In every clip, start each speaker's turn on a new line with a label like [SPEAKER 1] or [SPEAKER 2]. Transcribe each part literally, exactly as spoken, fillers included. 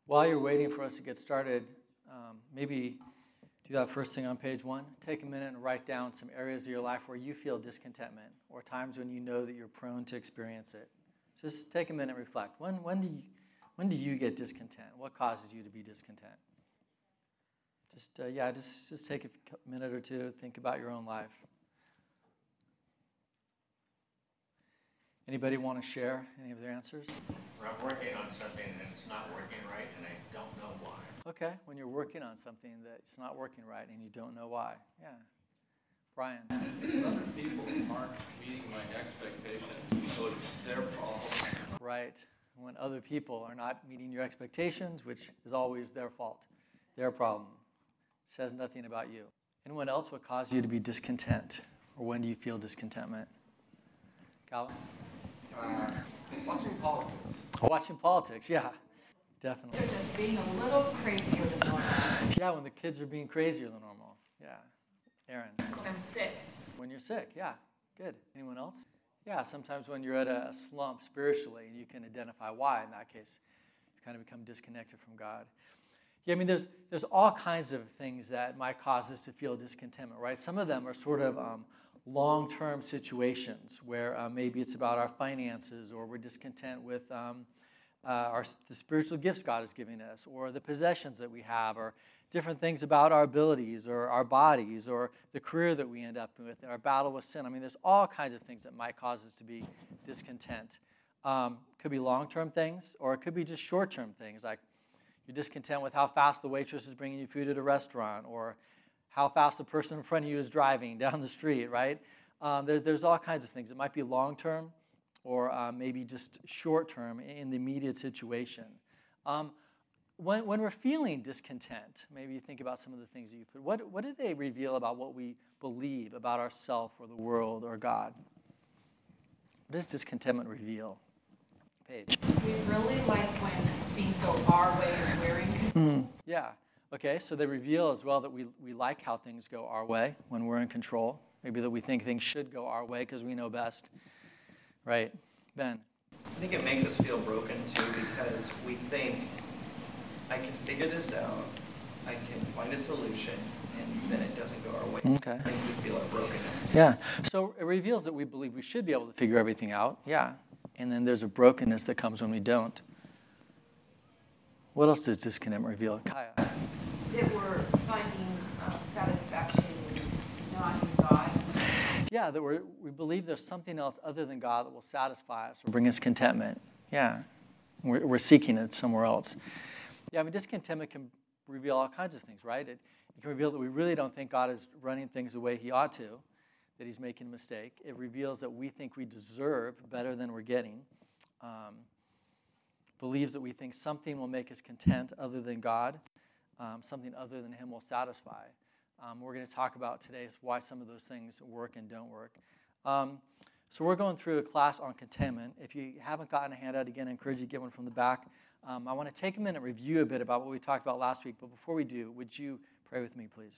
[SPEAKER 1] While you're waiting for us to get started, um, maybe do that first thing on page one. Take a minute and write down some areas of your life where you feel discontentment or times when you know that you're prone to experience it. Just take a minute and reflect. When, when, do, you, when do you get discontent? What causes you to be discontent? Just, uh, yeah, just, just take a minute or two, think about your own life. Anybody want to share any of their answers?
[SPEAKER 2] Where I'm working on something and it's not working right and I don't know why.
[SPEAKER 1] Okay, when you're working on something that's not working right and you don't know why. Yeah. Brian.
[SPEAKER 3] If other people aren't meeting my expectations, so it's their problem.
[SPEAKER 1] Right. When other people are not meeting your expectations, which is always their fault, their problem. It says nothing about you. Anyone else, what caused you to be discontent? Or when do you feel discontentment? Calvin?
[SPEAKER 4] Uh, watching politics.
[SPEAKER 1] Watching politics, yeah, definitely.
[SPEAKER 5] They're just being a little crazier than normal.
[SPEAKER 1] Yeah, when the kids are being crazier than normal. Yeah. Aaron?
[SPEAKER 5] When I'm sick.
[SPEAKER 1] When you're sick, yeah. Good. Anyone else? Yeah, sometimes when you're at a slump spiritually and you can identify why, in that case, you kind of become disconnected from God. Yeah, I mean, there's there's all kinds of things that might cause us to feel discontentment, right? Some of them are sort of um, long-term situations where uh, maybe it's about our finances, or we're discontent with um, uh, our, the spiritual gifts God is giving us, or the possessions that we have, or different things about our abilities or our bodies or the career that we end up with, our battle with sin. I mean, there's all kinds of things that might cause us to be discontent. Um, could be long-term things, or it could be just short-term things, like you're discontent with how fast the waitress is bringing you food at a restaurant, or how fast the person in front of you is driving down the street, right? Um, there, there's all kinds of things. It might be long-term or uh, maybe just short-term in the immediate situation. Um, when, when we're feeling discontent, maybe you think about some of the things that you put. What, what do they reveal about what we believe about ourselves or the world or God? What does discontentment reveal? Paige.
[SPEAKER 5] We really like when things go our way and we're in control.
[SPEAKER 1] Mm, yeah. Okay, so they reveal as well that we, we like how things go our way when we're in control. Maybe that we think things should go our way because we know best. Right. Ben?
[SPEAKER 4] I think it makes us feel broken, too, because we think, I can figure this out, I can find a solution, and then it doesn't go our way.
[SPEAKER 1] Okay.
[SPEAKER 4] I think we feel our brokenness.
[SPEAKER 1] Yeah. So it reveals that we believe we should be able to figure everything out. Yeah. And then there's a brokenness that comes when we don't. What else does discontentment reveal? Kaya?
[SPEAKER 5] That we're finding uh, satisfaction not in God.
[SPEAKER 1] Yeah, that we we believe there's something else other than God that will satisfy us or bring us contentment. Yeah. We're, we're seeking it somewhere else. Yeah, I mean, discontentment can reveal all kinds of things, right? It, it can reveal that we really don't think God is running things the way he ought to, that he's making a mistake. It reveals that we think we deserve better than we're getting. Um, believes that we think something will make us content other than God. Um, something other than him will satisfy. Um, we're going to talk about today is why some of those things work and don't work. Um, so we're going through a class on contentment. If you haven't gotten a handout, again, I encourage you to get one from the back. Um, I want to take a minute and review a bit about what we talked about last week. But before we do, would you pray with me, please?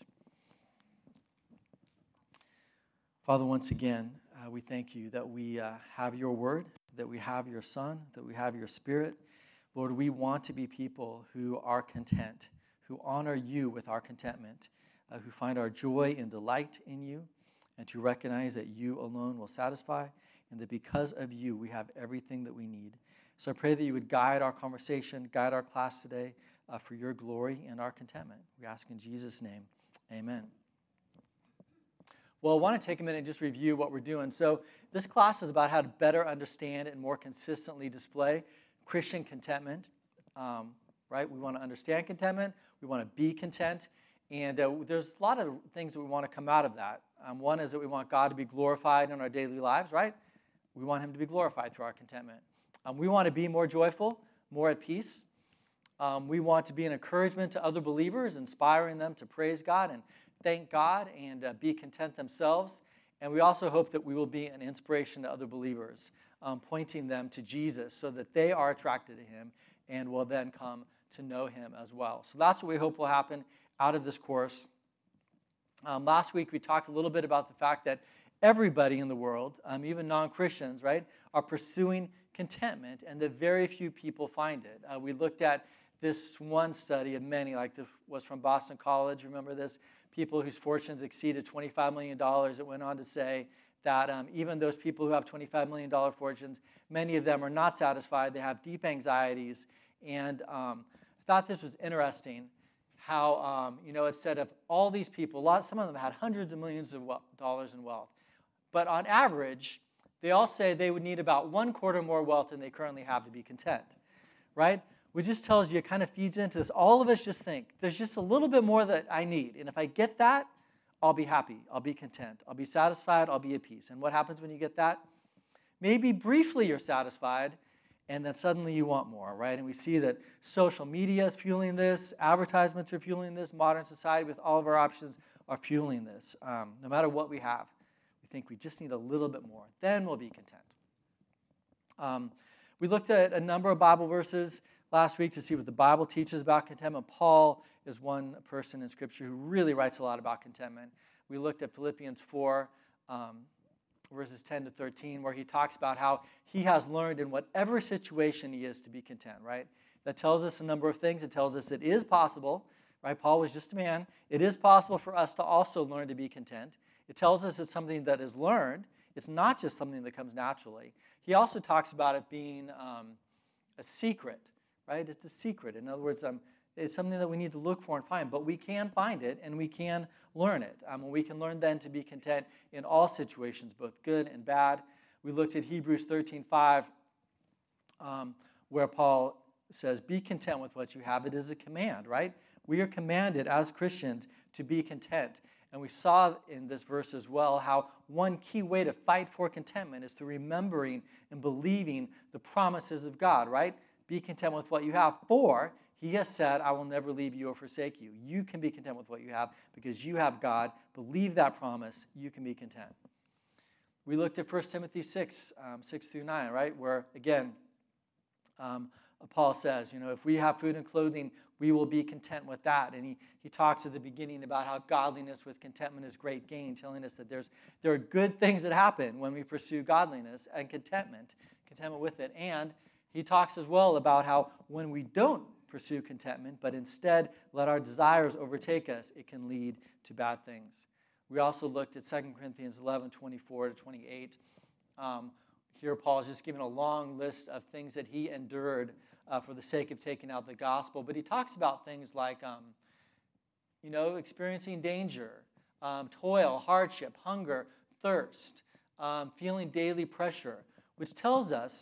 [SPEAKER 1] Father, once again, uh, we thank you that we uh, have your word, that we have your Son, that we have your Spirit. Lord, we want to be people who are content, who honor you with our contentment, uh, who find our joy and delight in you, and to recognize that you alone will satisfy, and that because of you, we have everything that we need. So I pray that you would guide our conversation, guide our class today uh, for your glory and our contentment. We ask in Jesus' name, amen. Well, I want to take a minute and just review what we're doing. So this class is about how to better understand and more consistently display Christian contentment, um, right? We want to understand contentment. We want to be content. And uh, there's a lot of things that we want to come out of that. Um, one is that we want God to be glorified in our daily lives, right? We want him to be glorified through our contentment. Um, we want to be more joyful, more at peace. Um, we want to be an encouragement to other believers, inspiring them to praise God and thank God and uh, be content themselves. And we also hope that we will be an inspiration to other believers, um, pointing them to Jesus so that they are attracted to him and will then come to know him as well. So that's what we hope will happen out of this course. Um, last week we talked a little bit about the fact that everybody in the world, um, even non-Christians, right, are pursuing contentment, and that very few people find it. Uh, we looked at this one study of many, like this was from Boston College, remember this? People whose fortunes exceeded twenty-five million dollars. It went on to say that um, even those people who have twenty-five million dollars fortunes, many of them are not satisfied. They have deep anxieties. And um, I thought this was interesting how, um, you know, it said of all these people, a lot, some of them had hundreds of millions of we- dollars in wealth. But on average, they all say they would need about one quarter more wealth than they currently have to be content, right? Which just tells you, it kind of feeds into this. All of us just think, there's just a little bit more that I need. And if I get that, I'll be happy. I'll be content. I'll be satisfied. I'll be at peace. And what happens when you get that? Maybe briefly you're satisfied, and then suddenly you want more, right? And we see that social media is fueling this. Advertisements are fueling this. Modern society with all of our options are fueling this. Um, no matter what we have, we think we just need a little bit more. Then we'll be content. Um, we looked at a number of Bible verses last week to see what the Bible teaches about contentment. Paul is one person in Scripture who really writes a lot about contentment. We looked at Philippians four, um, verses ten to thirteen, where he talks about how he has learned in whatever situation he is to be content, right? That tells us a number of things. It tells us it is possible, right? Paul was just a man. It is possible for us to also learn to be content. It tells us it's something that is learned. It's not just something that comes naturally. He also talks about it being um, a secret, right? It's a secret. In other words, um, it's something that we need to look for and find, but we can find it and we can learn it. Um, and we can learn then to be content in all situations, both good and bad. We looked at Hebrews thirteen five, um, where Paul says, be content with what you have. It is a command, right? We are commanded as Christians to be content. And we saw in this verse as well how one key way to fight for contentment is through remembering and believing the promises of God, right? Be content with what you have, for he has said, I will never leave you or forsake you. You can be content with what you have because you have God. Believe that promise. You can be content. We looked at First Timothy six, um, six through nine, right? Where, again, um, Paul says, you know, if we have food and clothing, we will be content with that. And he, he talks at the beginning about how godliness with contentment is great gain, telling us that there's there are good things that happen when we pursue godliness and contentment, contentment with it. And he talks as well about how when we don't pursue contentment, but instead let our desires overtake us, it can lead to bad things. We also looked at Second Corinthians eleven, twenty-four to twenty-eight. Um, here Paul is just giving a long list of things that he endured uh, for the sake of taking out the gospel. But he talks about things like, um, you know, experiencing danger, um, toil, hardship, hunger, thirst, um, feeling daily pressure, which tells us,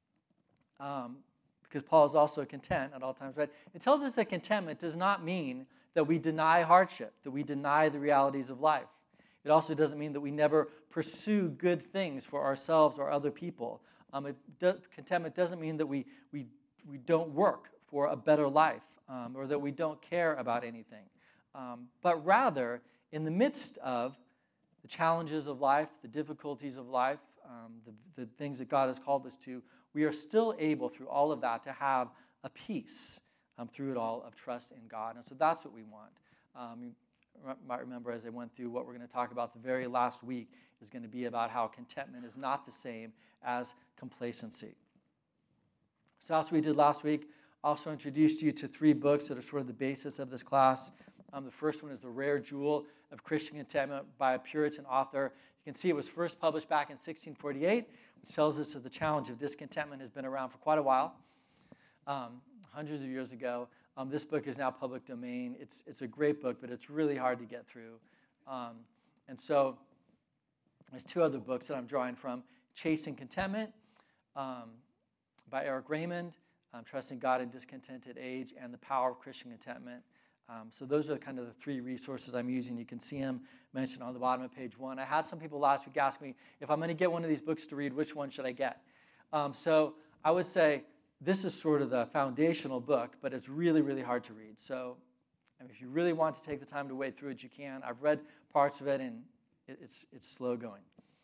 [SPEAKER 1] um, because Paul is also content at all times, right? It tells us that contentment does not mean that we deny hardship, that we deny the realities of life. It also doesn't mean that we never pursue good things for ourselves or other people. Um, it do, contentment doesn't mean that we, we, we don't work for a better life um, or that we don't care about anything. Um, but rather, in the midst of the challenges of life, the difficulties of life, um, the, the things that God has called us to, we are still able, through all of that, to have a peace um, through it all of trust in God. And so that's what we want. Um, you might remember as I went through what we're going to talk about the very last week is going to be about how contentment is not the same as complacency. So that's what we did last week. I also introduced you to three books that are sort of the basis of this class. Um, the first one is The Rare Jewel of Christian Contentment by a Puritan author. You can see it was first published back in sixteen forty-eight, which tells us that the challenge of discontentment has been around for quite a while, um, hundreds of years ago. Um, this book is now public domain. It's, it's a great book, but it's really hard to get through. Um, and so there's two other books that I'm drawing from. Chasing Contentment um, by Eric Raymond, um, Trusting God in Discontented Age, and The Power of Christian Contentment. Um, so those are kind of the three resources I'm using. You can see them mentioned on the bottom of page one. I had some people last week ask me, if I'm going to get one of these books to read, which one should I get? Um, so I would say this is sort of the foundational book, but it's really, really hard to read. So I mean, if you really want to take the time to wade through it, you can. I've read parts of it, and it's, it's slow going.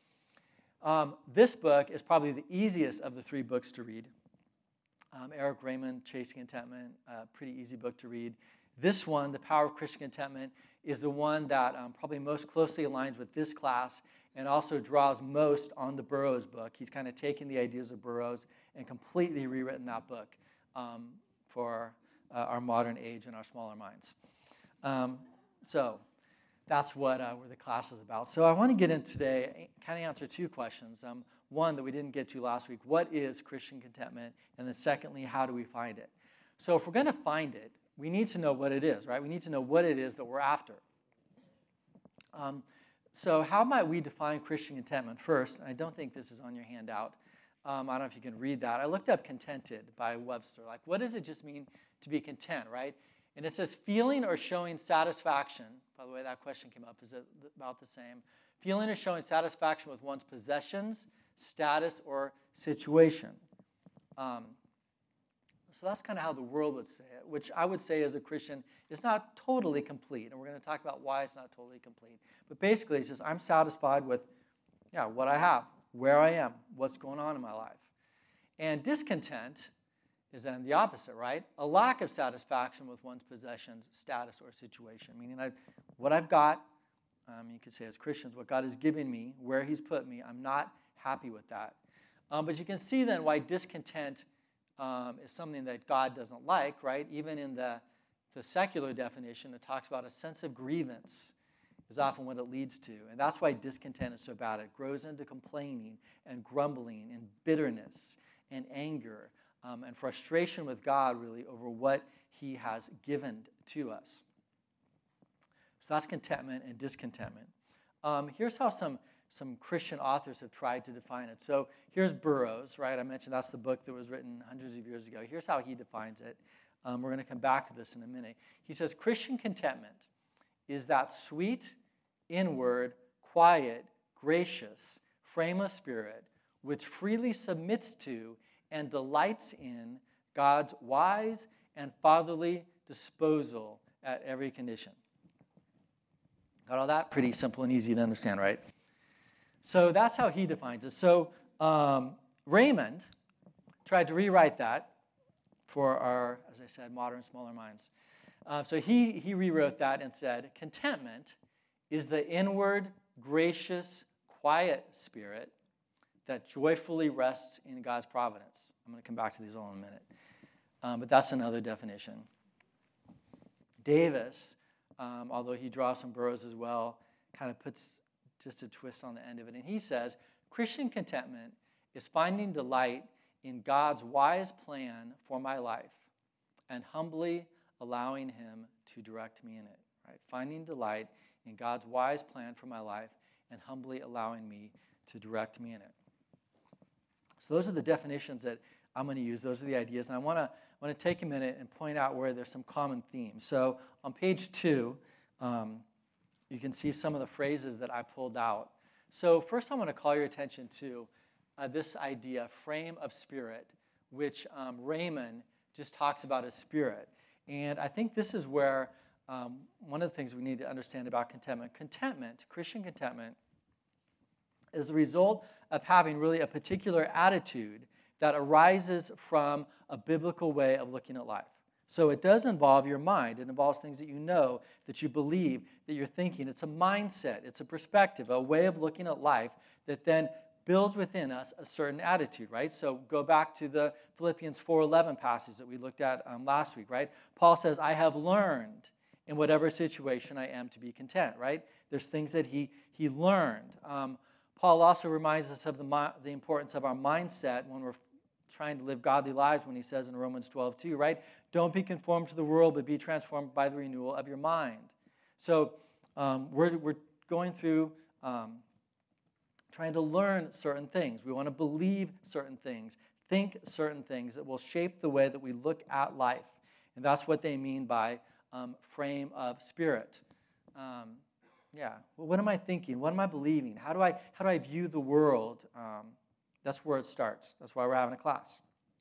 [SPEAKER 1] Um, this book is probably the easiest of the three books to read. Um, Eric Raymond, Chasing Contentment, a pretty easy book to read. This one, The Power of Christian Contentment, is the one that um, probably most closely aligns with this class and also draws most on the Burroughs book. He's kind of taken the ideas of Burroughs and completely rewritten that book um, for uh, our modern age and our smaller minds. Um, so that's what uh, where the class is about. So I want to get in today, kind of answer two questions. Um, one that we didn't get to last week: what is Christian contentment? And then secondly, how do we find it? So if we're going to find it, we need to know what it is, right? We need to know what it is that we're after. Um, so how might we define Christian contentment? First, I don't think this is on your handout. Um, I don't know if you can read that. I looked up contented by Webster. Like, what does it just mean to be content, right? And it says feeling or showing satisfaction. By the way, that question came up. Is it about the same? Feeling or showing satisfaction with one's possessions, status, or situation. Um, so that's kind of how the world would say it, which I would say as a Christian is not totally complete. And we're going to talk about why it's not totally complete. But basically, it says I'm satisfied with, yeah, what I have, where I am, what's going on in my life. And discontent is then the opposite, right? A lack of satisfaction with one's possessions, status, or situation. Meaning I, what I've got, um, you could say as Christians, what God has given me, where he's put me, I'm not happy with that. Um, but you can see then why discontent um, is something that God doesn't like, right? Even in the, the secular definition, it talks about a sense of grievance is often what it leads to. And that's why discontent is so bad. It grows into complaining and grumbling and bitterness and anger. Um, and frustration with God, really, over what he has given to us. So that's contentment and discontentment. Um, here's how some, some Christian authors have tried to define it. So here's Burroughs, right? I mentioned that's the book that was written hundreds of years ago. Here's how he defines it. Um, we're going to come back to this in a minute. He says, Christian contentment is that sweet, inward, quiet, gracious frame of spirit which freely submits to and delights in God's wise and fatherly disposal at every condition. Got all that? Pretty simple and easy to understand, right? So that's how he defines it. So um, Raymond tried to rewrite that for our, as I said, modern, smaller minds. Uh, so he, he rewrote that and said, contentment is the inward, gracious, quiet spirit that joyfully rests in God's providence. I'm going to come back to these all in a minute. Um, but that's another definition. Davis, um, although he draws some Burroughs as well, kind of puts just a twist on the end of it. And he says, Christian contentment is finding delight in God's wise plan for my life and humbly allowing him to direct me in it. Right? Finding delight in God's wise plan for my life and humbly allowing me to direct me in it. So those are the definitions that I'm going to use. Those are the ideas. And I want to want to take a minute and point out where there's some common themes. So on page two, um, you can see some of the phrases that I pulled out. So first I want to call your attention to uh, this idea, frame of spirit, which um, Raymond just talks about as spirit. And I think this is where um, one of the things we need to understand about contentment. Contentment, Christian contentment, is the result of having really a particular attitude that arises from a biblical way of looking at life. So it does involve your mind. It involves things that you know, that you believe, that you're thinking. It's a mindset. It's a perspective, a way of looking at life that then builds within us a certain attitude, right? So go back to the Philippians four eleven passage that we looked at um, last week, right? Paul says, I have learned in whatever situation I am to be content, right? There's things that he, he learned. Um, Paul also reminds us of the, the importance of our mindset when we're trying to live godly lives when he says in Romans twelve two, right? Don't be conformed to the world, but be transformed by the renewal of your mind. So um, we're, we're going through um, trying to learn certain things. We want to believe certain things, think certain things that will shape the way that we look at life. And that's what they mean by um, frame of spirit. Um, yeah, well, what am I thinking? What am I believing? How do I, how do I view the world? Um, That's where it starts. That's why we're having a class.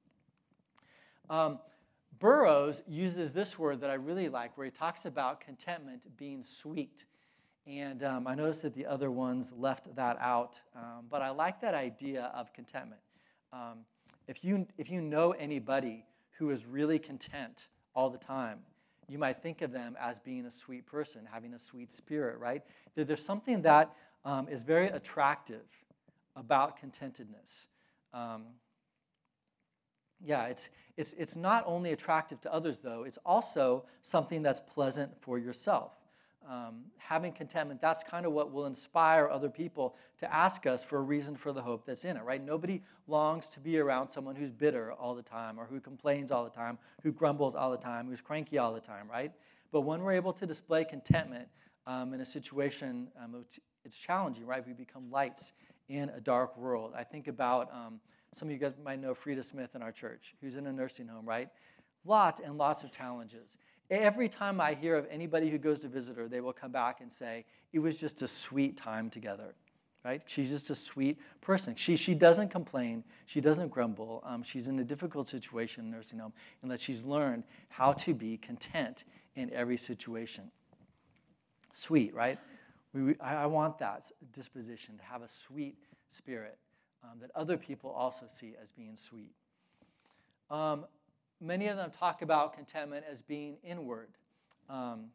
[SPEAKER 1] Um, Burroughs uses this word that I really like, where he talks about contentment being sweet. And um, I noticed that the other ones left that out. Um, but I like that idea of contentment. Um, if you, if you know anybody who is really content all the time, you might think of them as being a sweet person, having a sweet spirit, right? There's something that um, is very attractive about contentedness. Um, yeah, it's It's, it's not only attractive to others, though, it's also something that's pleasant for yourself. Um, having contentment, that's kind of what will inspire other people to ask us for a reason for the hope that's in it, right? Nobody longs to be around someone who's bitter all the time, or who complains all the time, who grumbles all the time, who's cranky all the time, right? But when we're able to display contentment um, in a situation, um, it's challenging, right? We become lights in a dark world. I think about, um, some of you guys might know Frida Smith in our church, who's in a nursing home, right? Lots and lots of challenges. Every time I hear of anybody who goes to visit her, they will come back and say, it was just a sweet time together, right? She's just a sweet person. She, she doesn't complain. She doesn't grumble. Um, she's in a difficult situation in a nursing home, and that she's learned how to be content in every situation. Sweet, right? We, we, I, I want that disposition, to have a sweet spirit um, that other people also see as being sweet. Um, Many of them talk about contentment as being inward. Um,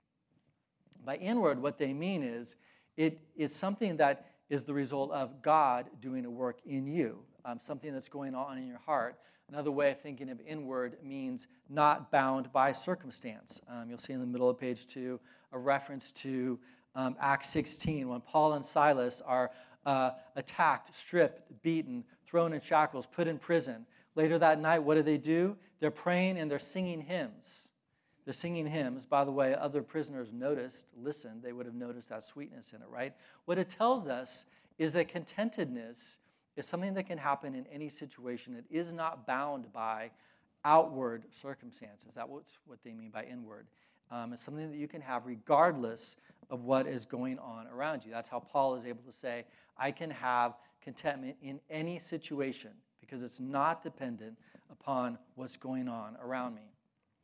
[SPEAKER 1] by inward, what they mean is it is something that is the result of God doing a work in you, um, something that's going on in your heart. Another way of thinking of inward means not bound by circumstance. Um, you'll see in the middle of page two a reference to um, Acts sixteen, when Paul and Silas are uh, attacked, stripped, beaten, thrown in shackles, put in prison. Later that night, what do they do? They're praying and they're singing hymns. They're singing hymns. By the way, other prisoners noticed, listened, they would have noticed that sweetness in it, right? What it tells us is that contentedness is something that can happen in any situation. It is not bound by outward circumstances. That's what they mean by inward. Um, it's something that you can have regardless of what is going on around you. That's how Paul is able to say, I can have contentment in any situation, because it's not dependent upon what's going on around me.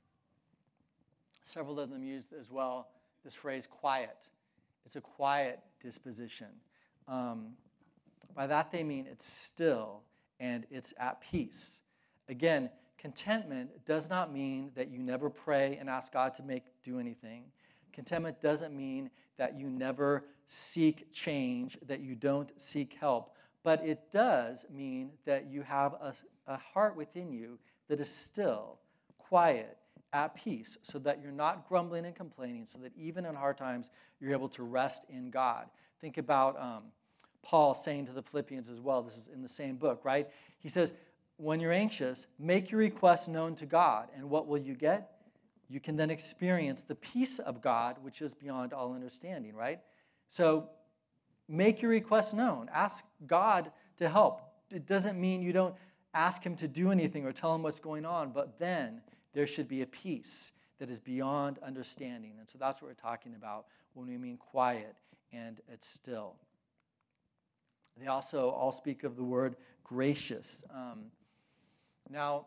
[SPEAKER 1] Several of them used as well this phrase, quiet. It's a quiet disposition. Um, by that they mean it's still and it's at peace. Again, contentment does not mean that you never pray and ask God to make do anything. Contentment doesn't mean that you never seek change, that you don't seek help. But it does mean that you have a, a heart within you that is still, quiet, at peace, so that you're not grumbling and complaining, so that even in hard times, you're able to rest in God. Think about um, Paul saying to the Philippians as well, this is in the same book, right? He says, when you're anxious, make your requests known to God, and what will you get? You can then experience the peace of God, which is beyond all understanding, right? So, make your requests known. Ask God to help. It doesn't mean you don't ask him to do anything or tell him what's going on, but then there should be a peace that is beyond understanding. And so that's what we're talking about when we mean quiet and it's still. They also all speak of the word gracious. Um, now,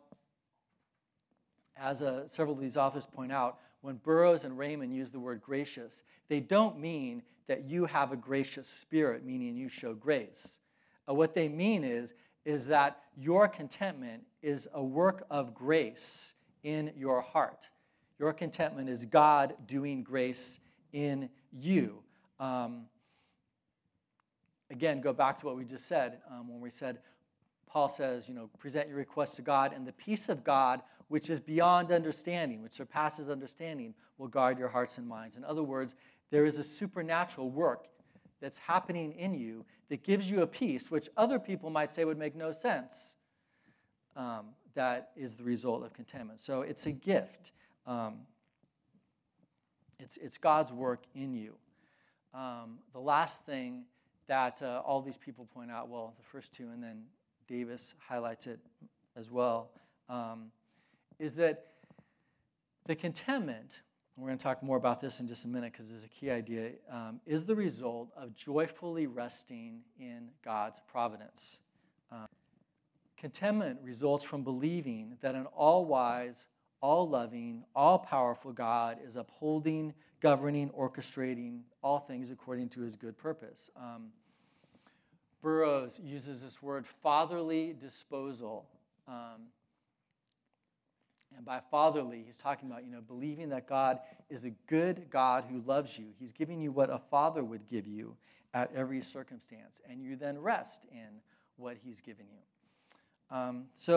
[SPEAKER 1] as uh, several of these authors point out, when Burroughs and Raymond use the word gracious, they don't mean that you have a gracious spirit, meaning you show grace. Uh, what they mean is, is that your contentment is a work of grace in your heart. Your contentment is God doing grace in you. Um, again, go back to what we just said um, when we said, Paul says, you know, present your requests to God, and the peace of God, which is beyond understanding, which surpasses understanding, will guard your hearts and minds. In other words, there is a supernatural work that's happening in you that gives you a peace, which other people might say would make no sense. Um, that is the result of contentment. So it's a gift. Um, it's, it's God's work in you. Um, the last thing that uh, all these people point out, well, the first two, and then Davis highlights it as well, um, is that the contentment, and we're going to talk more about this in just a minute because it's a key idea, um, is the result of joyfully resting in God's providence. Um, contentment results from believing that an all-wise, all-loving, all-powerful God is upholding, governing, orchestrating all things according to his good purpose. Um, Burroughs uses this word fatherly disposal. Um, and by fatherly, he's talking about, you know, believing that God is a good God who loves you. He's giving you what a father would give you at every circumstance, and you then rest in what he's given you. Um, so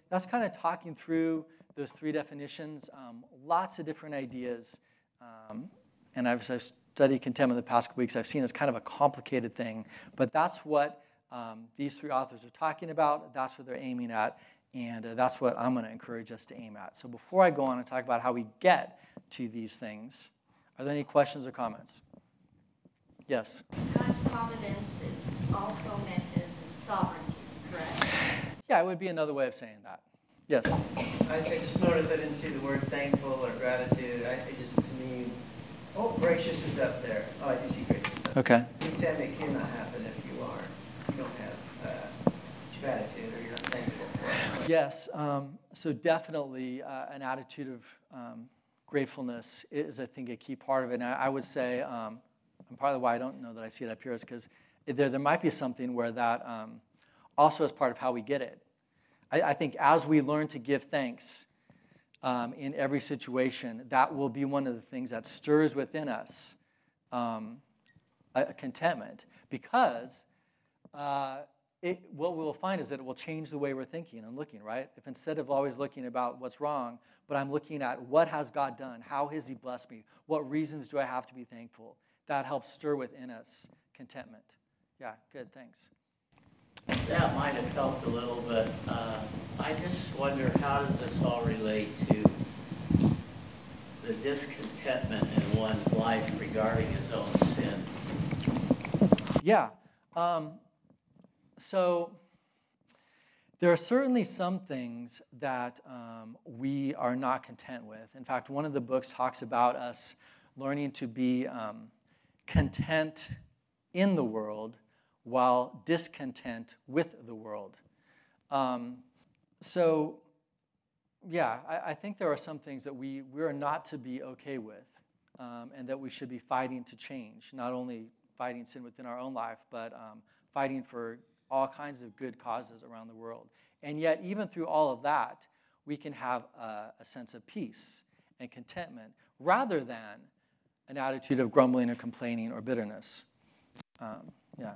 [SPEAKER 1] that's kind of talking through those three definitions. Um, lots of different ideas. Um, and I've, I've studied contentment the past couple weeks. I've seen it's kind of a complicated thing. But that's what um, these three authors are talking about. That's what they're aiming at. And uh, that's what I'm going to encourage us to aim at. So before I go on and talk about how we get to these things, are there any questions or comments? Yes?
[SPEAKER 6] God's providence is also meant as his sovereignty, correct?
[SPEAKER 1] Yeah, it would be another way of saying that. Yes?
[SPEAKER 4] I, I just noticed I didn't see the word thankful or gratitude. I, I just, to me, oh, gracious is up there. Oh, I do see gracious up there.
[SPEAKER 1] Okay.
[SPEAKER 4] Contentment cannot happen if you are, you don't have uh, gratitude or you're not thankful for it.
[SPEAKER 1] Yes, um, so definitely uh, an attitude of um, gratefulness is, I think, a key part of it. And I, I would say, um, and part of why I don't know that I see it up here is because there, there might be something where that um, also is part of how we get it. I, I think as we learn to give thanks um, in every situation, that will be one of the things that stirs within us um, a, a contentment, because uh, It, what we will find is that it will change the way we're thinking and looking, right? If instead of always looking about what's wrong, but I'm looking at what has God done, how has he blessed me, what reasons do I have to be thankful, that helps stir within us contentment. Yeah, good, thanks.
[SPEAKER 7] That might have helped a little, but uh, I just wonder, how does this all relate to the discontentment in one's life regarding his own sin?
[SPEAKER 1] Yeah. Um, So there are certainly some things that um, we are not content with. In fact, one of the books talks about us learning to be um, content in the world while discontent with the world. Um, so, yeah, I, I think there are some things that we, we are not to be okay with um, and that we should be fighting to change, not only fighting sin within our own life, but um, fighting for all kinds of good causes around the world. And yet, even through all of that, we can have a, a sense of peace and contentment rather than an attitude of grumbling or complaining or bitterness. Um, yeah.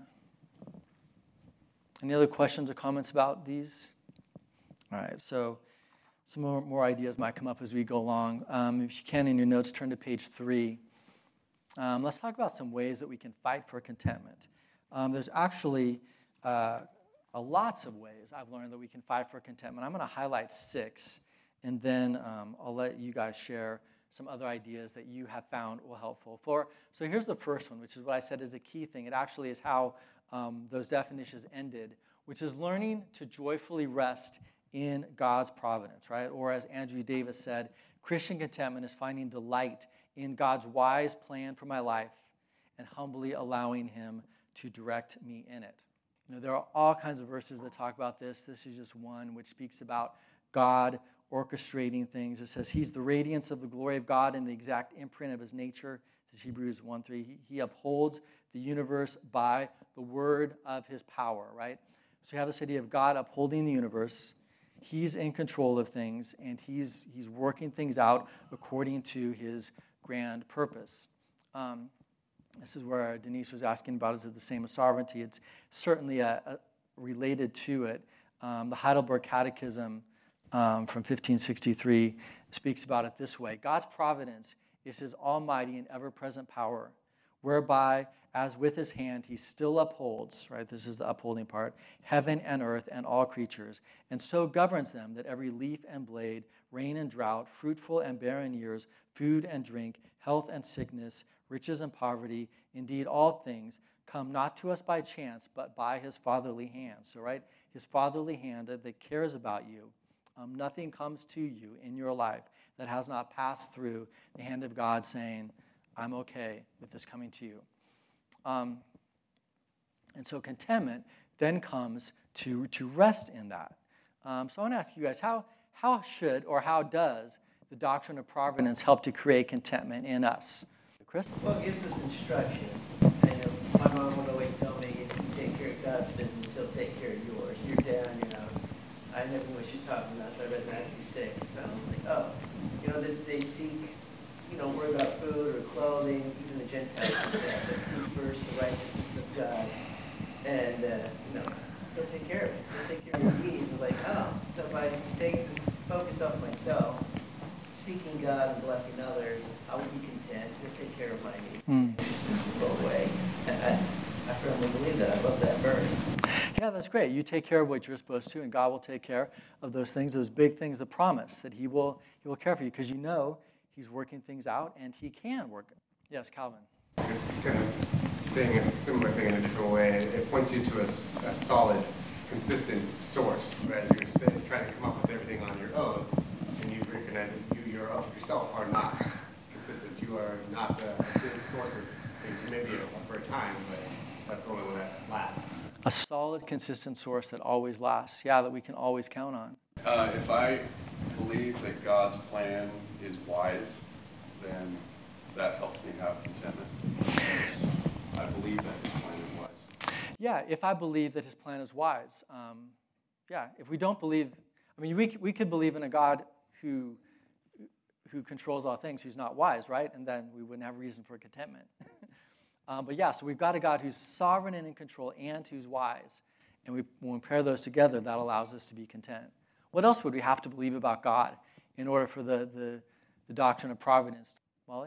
[SPEAKER 1] Any other questions or comments about these? All right, so some more, more ideas might come up as we go along. Um, if you can, in your notes, turn to page three. Um, let's talk about some ways that we can fight for contentment. Um, there's actually uh, a lots of ways I've learned that we can fight for contentment. I'm going to highlight six, and then um, I'll let you guys share some other ideas that you have found will helpful. For so here's the first one, which is what I said is the key thing. It actually is how um, those definitions ended, which is learning to joyfully rest in God's providence, right? Or as Andrew Davis said, Christian contentment is finding delight in God's wise plan for my life and humbly allowing him to direct me in it. You know, there are all kinds of verses that talk about this. This is just one which speaks about God orchestrating things. It says he's the radiance of the glory of God and the exact imprint of his nature. This is Hebrews one three. He, he upholds the universe by the word of his power, right? So you have this idea of God upholding the universe. He's in control of things, and he's he's working things out according to his grand purpose. Um, this is where Denise was asking about, is it the same as sovereignty? It's certainly a, a related to it. Um, the Heidelberg Catechism um, from fifteen sixty-three speaks about it this way. God's providence is his almighty and ever-present power, whereby, as with his hand, he still upholds, right, this is the upholding part, heaven and earth and all creatures, and so governs them that every leaf and blade, rain and drought, fruitful and barren years, food and drink, health and sickness, riches and poverty, indeed all things, come not to us by chance, but by his fatherly hand. So, right, his fatherly hand that, that cares about you. Um, nothing comes to you in your life that has not passed through the hand of God saying, I'm okay with this coming to you. Um, and so contentment then comes to, to rest in that. Um, so I want to ask you guys, how, how should or how does the doctrine of providence help to create contentment in us? Chris?
[SPEAKER 8] Well, it gives us instruction. I know my mom would always tell me, if you take care of God's business, he'll take care of yours. You're down, you know. I never knew what she's talking about, so I read Matthew six. And I was like, oh, you know, they, they seek, you know, worry about food or clothing, even the Gentiles do that, but seek first the righteousness of God. And, uh, you know, he'll take care of it. He'll take care of your needs. It's like, oh, So if I take the focus off myself, seeking God and blessing others, I will be content. He'll take care of my needs.
[SPEAKER 1] Mm.
[SPEAKER 8] Anxiousness will go away. And I, I firmly believe that. I love that verse.
[SPEAKER 1] Yeah, that's great. You take care of what you're supposed to, and God will take care of those things, those big things, the promise that He will He will care for you, because you know He's working things out, and He can work it. Yes, Calvin.
[SPEAKER 9] Just kind of saying a similar thing in a different way. It points you to a, s- a solid, consistent source. Whereas you're saying, trying to come up with everything on your own, and you recognize that you your, yourself are not consistent. You are not a, a good source of things. You may be a, for a time, but that's the only one that lasts.
[SPEAKER 1] A solid, consistent source that always lasts. Yeah, that we can always count on.
[SPEAKER 10] Uh, if I believe that God's plan is wise, then that helps me have contentment. I believe that His plan is wise.
[SPEAKER 1] Yeah, if I believe that His plan is wise. Um, yeah, if we don't believe, I mean, we, c- we could believe in a God who who controls all things, who's not wise, right? And then we wouldn't have reason for contentment. um, but yeah, so we've got a God who's sovereign and in control and who's wise. And we, when we pair those together, that allows us to be content. What else would we have to believe about God in order for the, the, the doctrine of providence? Molly?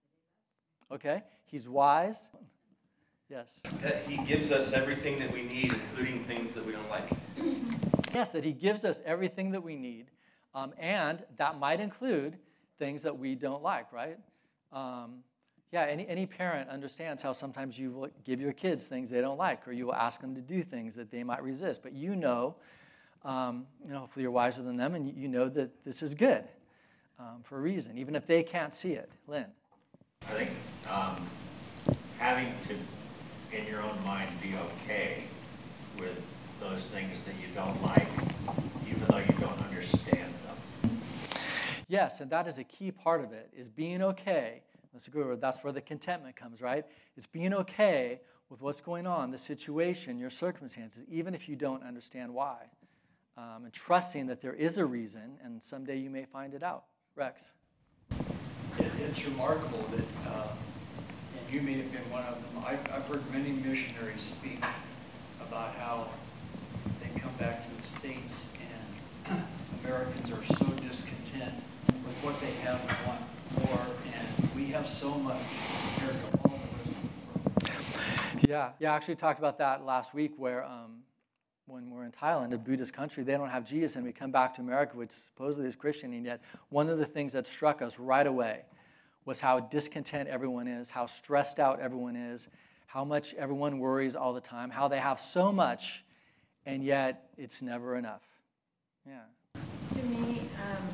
[SPEAKER 1] Okay, He's wise. Yes.
[SPEAKER 4] That He gives us everything that we need, including things that we don't like.
[SPEAKER 1] Yes, that He gives us everything that we need. Um, and that might include things that we don't like, right? Um, yeah, any, any parent understands how sometimes you will give your kids things they don't like, or you will ask them to do things that they might resist. But you know, um, you know, hopefully you're wiser than them, and you, you know that this is good um, for a reason, even if they can't see it. Lynn?
[SPEAKER 2] I think um, having to, in your own mind, be okay with those things that you don't like, even though you don't understand them.
[SPEAKER 1] Yes, and that is a key part of it, is being okay. That's a good word. That's where the contentment comes, right? It's being okay with what's going on, the situation, your circumstances, even if you don't understand why. Um, and trusting that there is a reason, and someday you may find it out. Rex?
[SPEAKER 11] It, it's remarkable that, uh, and you may have been one of them, I've, I've heard many missionaries speak about how they come back to the States and Americans are so discontent with what they have and want more, and we have so much compared to all the rest of the world.
[SPEAKER 1] Yeah, yeah. I actually talked about that last week, where um, when we're in Thailand, a Buddhist country, they don't have Jesus, and we come back to America, which supposedly is Christian, and yet one of the things that struck us right away was how discontent everyone is, how stressed out everyone is, how much everyone worries all the time, how they have so much, and yet it's never enough. Yeah.
[SPEAKER 5] To me, um,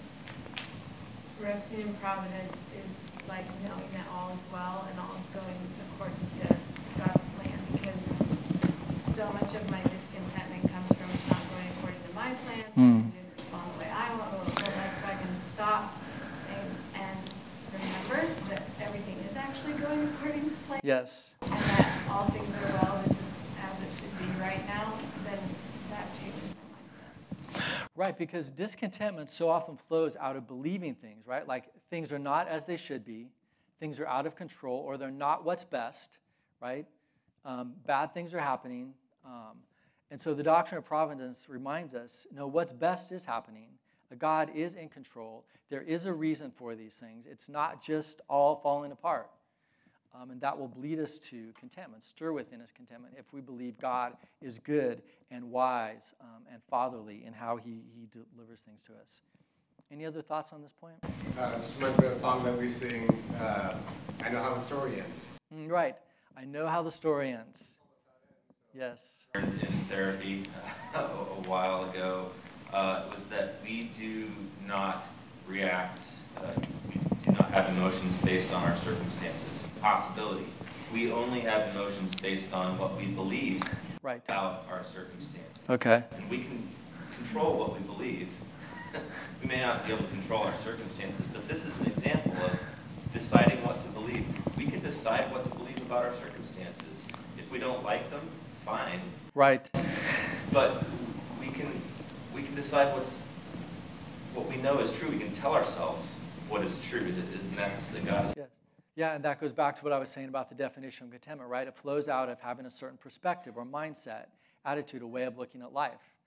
[SPEAKER 5] resting in providence is like knowing that all is well and all is going according to God's plan, because so much of my discontentment comes from it's not going according to my plan,
[SPEAKER 1] Mm.
[SPEAKER 5] it didn't respond the way I want. Well, well, like if I can stop and, and remember that everything is actually going according to plan,
[SPEAKER 1] Yes.
[SPEAKER 5] and that all things are well, this is as it should be right now, then that changes my mindset.
[SPEAKER 1] Right, because discontentment so often flows out of believing things, right? Like things are not as they should be, things are out of control, or they're not what's best, right? Um, bad things are happening. Um, and so the doctrine of providence reminds us, no, what's best is happening. God is in control. There is a reason for these things. It's not just all falling apart. Um, and that will lead us to contentment, stir within us contentment, if we believe God is good and wise um, and fatherly in how he, he delivers things to us. Any other thoughts on this point?
[SPEAKER 9] Uh, just reminds me of a song that we sing, uh, I Know How the Story Ends.
[SPEAKER 1] Mm, right. I know how the story ends. Yes.
[SPEAKER 12] Learned in therapy uh, a while ago uh, was that we do not react, uh, we do not have emotions based on our circumstances. Possibility. We only have emotions based on what we believe
[SPEAKER 1] right.
[SPEAKER 12] about our circumstances.
[SPEAKER 1] Okay.
[SPEAKER 12] And we can control what we believe. We may not be able to control our circumstances, but this is an example of deciding what to believe. We can decide what to believe about our circumstances. If we don't like them, fine.
[SPEAKER 1] Right.
[SPEAKER 12] But we can we can decide what's what we know is true. We can tell ourselves what is true, and that's the God.
[SPEAKER 1] Yes. Yeah, and that goes back to what I was saying about the definition of contentment, right? It flows out of having a certain perspective or mindset, attitude, a way of looking at life.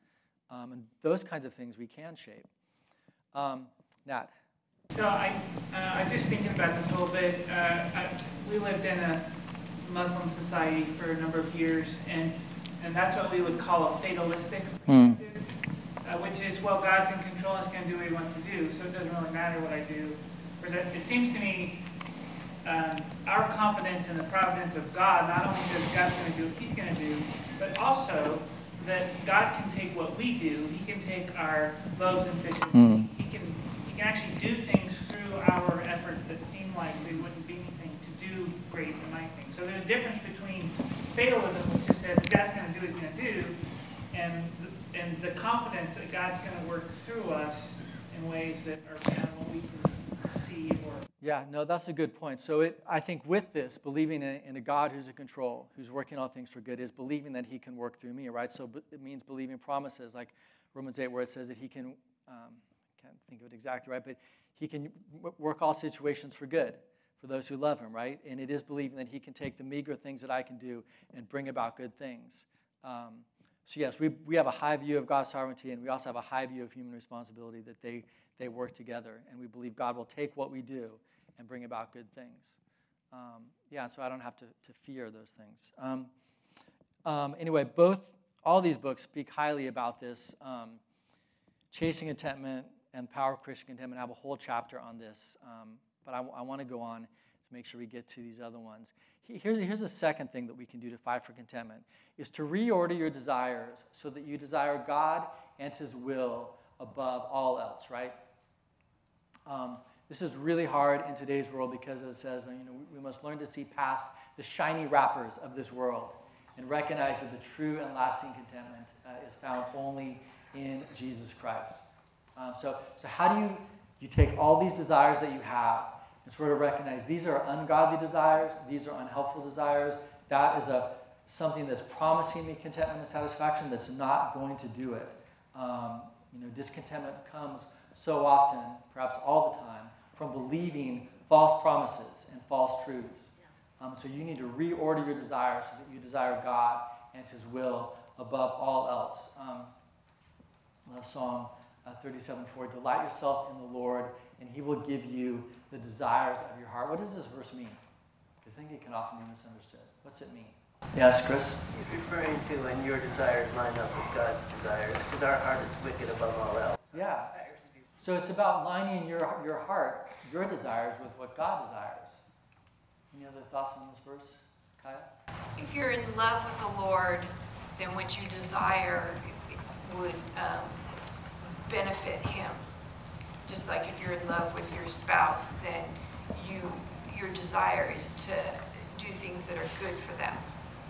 [SPEAKER 1] Um, and those kinds of things we can shape. Um, Nat?
[SPEAKER 13] So I, uh, I was just thinking about this a little bit. Uh, I, we lived in a Muslim society for a number of years, and, and that's what we would call a fatalistic perspective, uh, which is, well, God's in control and he's going to do what he wants to do, so it doesn't really matter what I do. Whereas it seems to me um, our confidence in the providence of God, not only that God's going to do what he's going to do, but also that God can take what we do. He can take our loaves and fishes. Mm. He can he can actually do things through our efforts that seem like they wouldn't be anything to do great and mighty things. So there's a difference between fatalism, which just says God's going to do what he's going to do, and the, and the confidence that God's going to work through us in ways that are beyond what we can see or.
[SPEAKER 1] Yeah, no, that's a good point. So it, I think with this, believing in, in a God who's in control, who's working all things for good, is believing that he can work through me, right? So it means believing promises, like Romans eight, where it says that he can, um, can't think of it exactly right, but he can work all situations for good for those who love him, right? And it is believing that he can take the meager things that I can do and bring about good things. Um, so yes, we we have a high view of God's sovereignty, and we also have a high view of human responsibility, that they, they work together. And we believe God will take what we do and bring about good things. Um, yeah, so I don't have to, to fear those things. Um, um, anyway, both, all these books speak highly about this. Um, Chasing Contentment and Power of Christian Contentment have a whole chapter on this, um, but I, I want to go on to make sure we get to these other ones. Here's, here's a second thing that we can do to fight for contentment, is to reorder your desires so that you desire God and his will above all else, right? Um, This is really hard in today's world because it says, you know, we must learn to see past the shiny wrappers of this world and recognize that the true and lasting contentment uh, is found only in Jesus Christ. Um, so, so how do you, you take all these desires that you have and sort of recognize these are ungodly desires, these are unhelpful desires, that is a something that's promising me contentment and satisfaction that's not going to do it. Um, you know, discontentment comes so often, perhaps all the time, from believing false promises and false truths. Um, so you need to reorder your desires so that you desire God and his will above all else. Um, love Psalm uh, thirty-seven four, delight yourself in the Lord, and he will give you the desires of your heart. What does this verse mean? Because I think it can often be misunderstood. What's it mean? Yes, Chris?
[SPEAKER 8] He's referring to when your desires line up with God's desires, because our heart is wicked above all else.
[SPEAKER 1] Yeah. So it's about lining your your heart, your desires, with what God desires. Any other thoughts on this verse, Kaya?
[SPEAKER 14] If you're in love with the Lord, then what you desire would um, benefit him. Just like if you're in love with your spouse, then you your desire is to do things that are good for them.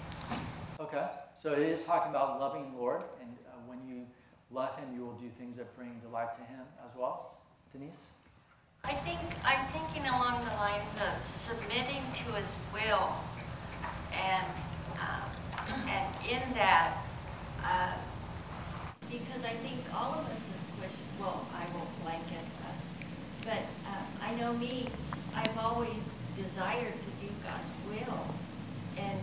[SPEAKER 1] Okay, so it is talking about loving the Lord, and uh, when you love him, you will do things that bring delight to him as well. Denise?
[SPEAKER 6] I think I'm thinking along the lines of submitting to his will, and um, and in that, uh, because I think all of us as Christians, well, I won't blanket us, but uh, I know me, I've always desired to do God's will, and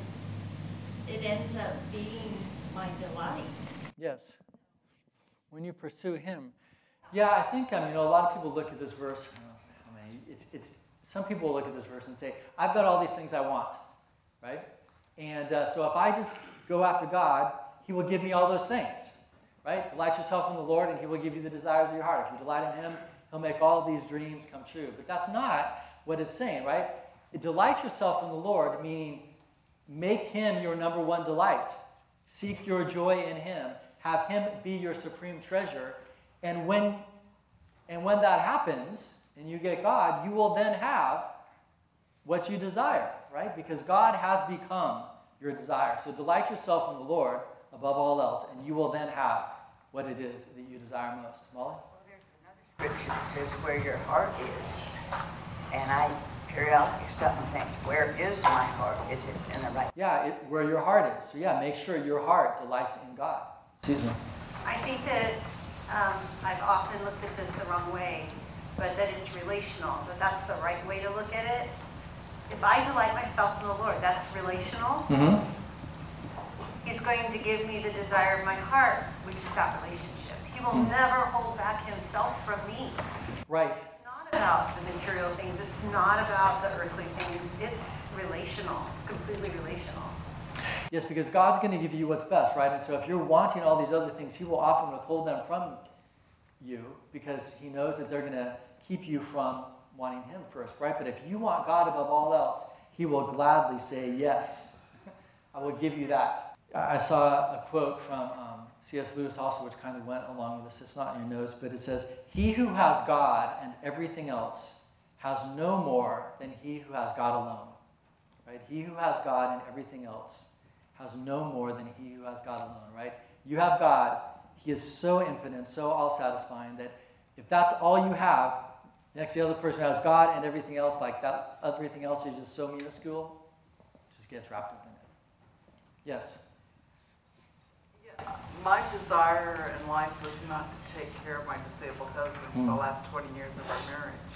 [SPEAKER 6] it ends up being my delight.
[SPEAKER 1] Yes. When you pursue him. Yeah, I think, I mean, you know, a lot of people look at this verse, I mean, it's, it's, some people look at this verse and say, I've got all these things I want, right? And uh, so if I just go after God, he will give me all those things, right? Delight yourself in the Lord, and he will give you the desires of your heart. If you delight in him, he'll make all these dreams come true. But that's not what it's saying, right? Delight yourself in the Lord, meaning make him your number one delight. Seek your joy in him. Have him be your supreme treasure. And when, and when that happens, and you get God, you will then have what you desire, right? Because God has become your desire. So delight yourself in the Lord above all else, and you will then have what it is that you desire most. Molly?
[SPEAKER 15] Well, there's another scripture that says where your heart is. And I periodically stop and think, where is my heart? Is it in the right?
[SPEAKER 1] Yeah, it, where your heart is. So yeah, make sure your heart delights in God. Susan?
[SPEAKER 16] I think that um, I've often looked at this the wrong way, but that it's relational, that that's the right way to look at it. If I delight myself in the Lord, that's relational.
[SPEAKER 1] Mm-hmm.
[SPEAKER 16] He's going to give me the desire of my heart, which is that relationship. He will
[SPEAKER 1] Hmm.
[SPEAKER 16] never hold back himself from me.
[SPEAKER 1] Right.
[SPEAKER 16] It's not about the material things. It's not about the earthly things. It's relational. It's completely relational.
[SPEAKER 1] Yes, because God's going to give you what's best, right? And so if you're wanting all these other things, he will often withhold them from you because he knows that they're going to keep you from wanting him first, right? But if you want God above all else, he will gladly say, yes, I will give you that. I saw a quote from um, C S Lewis also, which kind of went along with this. It's not in your notes, but it says, he who has God and everything else has no more than he who has God alone. Right? He who has God and everything else has no more than he who has God alone, right? You have God. He is so infinite, so all-satisfying that if that's all you have, next to the other person who has God and everything else, like that, everything else is just so minuscule, just gets wrapped up in it. Yes?
[SPEAKER 17] My desire in life was not to take care of my disabled husband for the
[SPEAKER 1] Mm.
[SPEAKER 17] last twenty years of our marriage.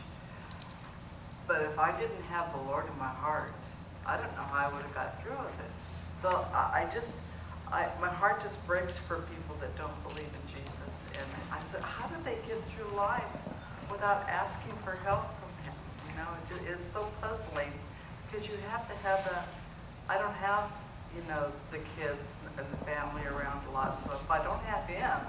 [SPEAKER 17] But if I didn't have the Lord in my heart, I don't know how I would have got through with it. So I, I just, I, my heart just breaks for people that don't believe in Jesus. And I said, how did they get through life without asking for help from him? You know, it just, it's so puzzling because you have to have the, I don't have, you know, the kids and the family around a lot. So if I don't have him,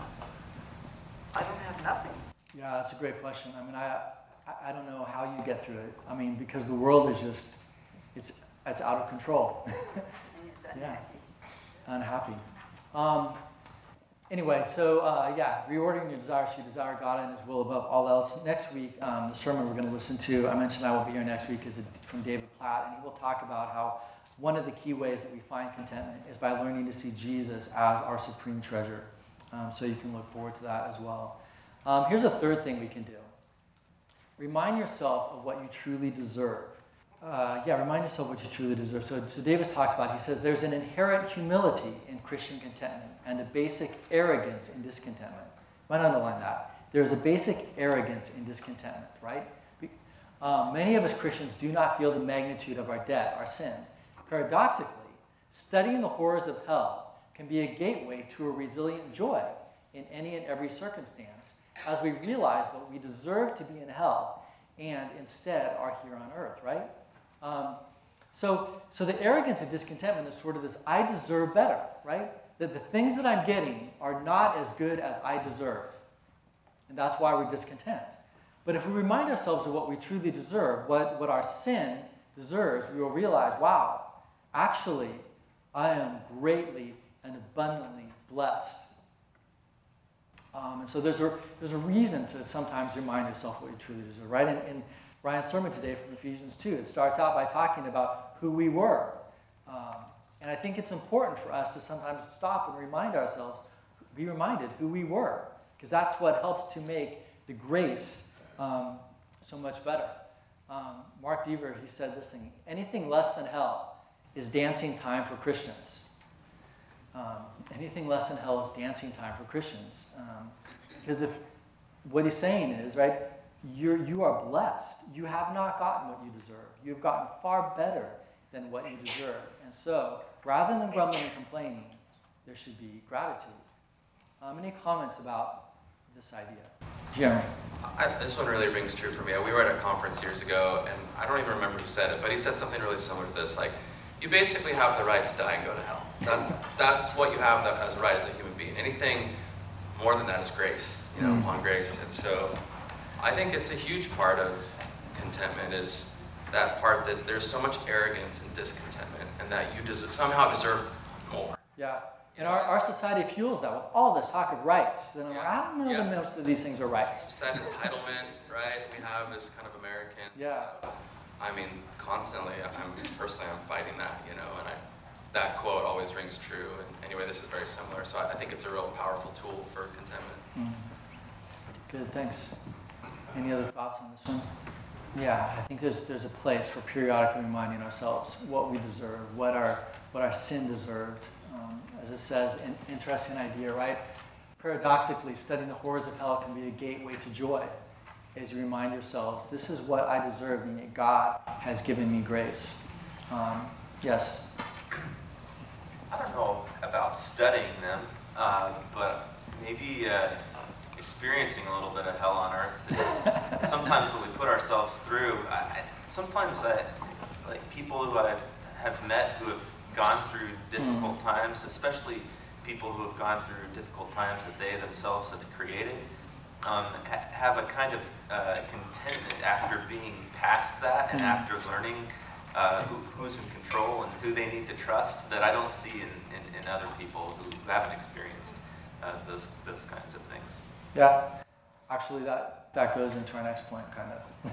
[SPEAKER 17] I don't have nothing.
[SPEAKER 1] Yeah, that's a great question. I mean, I, I, I don't know how you get through it. I mean, because the world is just, it's, it's out of control. Yeah, unhappy. Um, anyway, so uh, yeah, reordering your desires, you desire God and his will above all else. Next week, um, the sermon we're going to listen to, I mentioned I will be here next week, is from David Platt, and he will talk about how one of the key ways that we find contentment is by learning to see Jesus as our supreme treasure. Um, so you can look forward to that as well. Um, here's a third thing we can do. Remind yourself of what you truly deserve. Uh, yeah, remind yourself what you truly deserve. So, so Davis talks about, he says, there's an inherent humility in Christian contentment and a basic arrogance in discontentment. You might underline that. There's a basic arrogance in discontentment, right? We, um, many of us Christians do not feel the magnitude of our debt, our sin. Paradoxically, studying the horrors of hell can be a gateway to a resilient joy in any and every circumstance, as we realize that we deserve to be in hell and instead are here on earth, right? Um, so, so the arrogance of discontentment is sort of this, I deserve better, right? That the things that I'm getting are not as good as I deserve. And that's why we're discontent. But if we remind ourselves of what we truly deserve, what, what our sin deserves, we will realize, wow, actually, I am greatly and abundantly blessed. Um, and so there's a, there's a reason to sometimes remind yourself what you truly deserve, right? In, in Ryan's sermon today from Ephesians two, it starts out by talking about who we were. Um, and I think it's important for us to sometimes stop and remind ourselves, be reminded who we were, because that's what helps to make the grace um, so much better. Um, Mark Deaver, he said this thing, anything less than hell is dancing time for Christians. Um, anything less than hell is dancing time for Christians. Um, because if what he's saying is, right, you're, you are blessed. You have not gotten what you deserve. You've gotten far better than what you deserve. And so, rather than grumbling and complaining, there should be gratitude. Um, any comments about this idea? Jeremy.
[SPEAKER 18] I, this one really rings true for me. We were at a conference years ago, and I don't even remember who said it, but he said something really similar to this. Like, you basically have the right to die and go to hell. That's that's what you have as a right as a human being. Anything more than that is grace, you know,
[SPEAKER 1] Mm.
[SPEAKER 18] upon grace. And so I think it's a huge part of contentment is that part that there's so much arrogance and discontentment, and that you des- somehow deserve more.
[SPEAKER 1] Yeah. And our, our society fuels that with all this talk of rights. And I'm like, I don't know
[SPEAKER 18] Yeah.
[SPEAKER 1] that most of these things are rights.
[SPEAKER 18] Just that entitlement, right, we have as kind of Americans.
[SPEAKER 1] Yeah.
[SPEAKER 18] So, I mean, constantly, I'm personally, I'm fighting that, you know, and I, that quote always rings true. And anyway, this is very similar. So I, I think it's a real powerful tool for contentment.
[SPEAKER 1] Mm. Good, thanks. Any other thoughts on this one? Yeah, I think there's there's a place for periodically reminding ourselves what we deserve, what our what our sin deserved. Um, as it says, an interesting idea, right? Paradoxically, studying the horrors of hell can be a gateway to joy. As you remind yourselves, this is what I deserve, and yet God has given me grace. Um, yes?
[SPEAKER 19] I don't know about studying them, uh, but maybe uh,
[SPEAKER 12] experiencing a little bit of hell on earth is sometimes what we put ourselves through. I, I, sometimes I, like people who I have met who have gone through difficult mm. times, especially people who have gone through difficult times that they themselves have created, um, ha- have a kind of uh, contentment after being past that and mm. after learning uh, who, who's in control and who they need to trust that I don't see in, in, in other people who haven't experienced uh, those those kinds of things.
[SPEAKER 1] Yeah, actually that, that goes into our next point, kind of.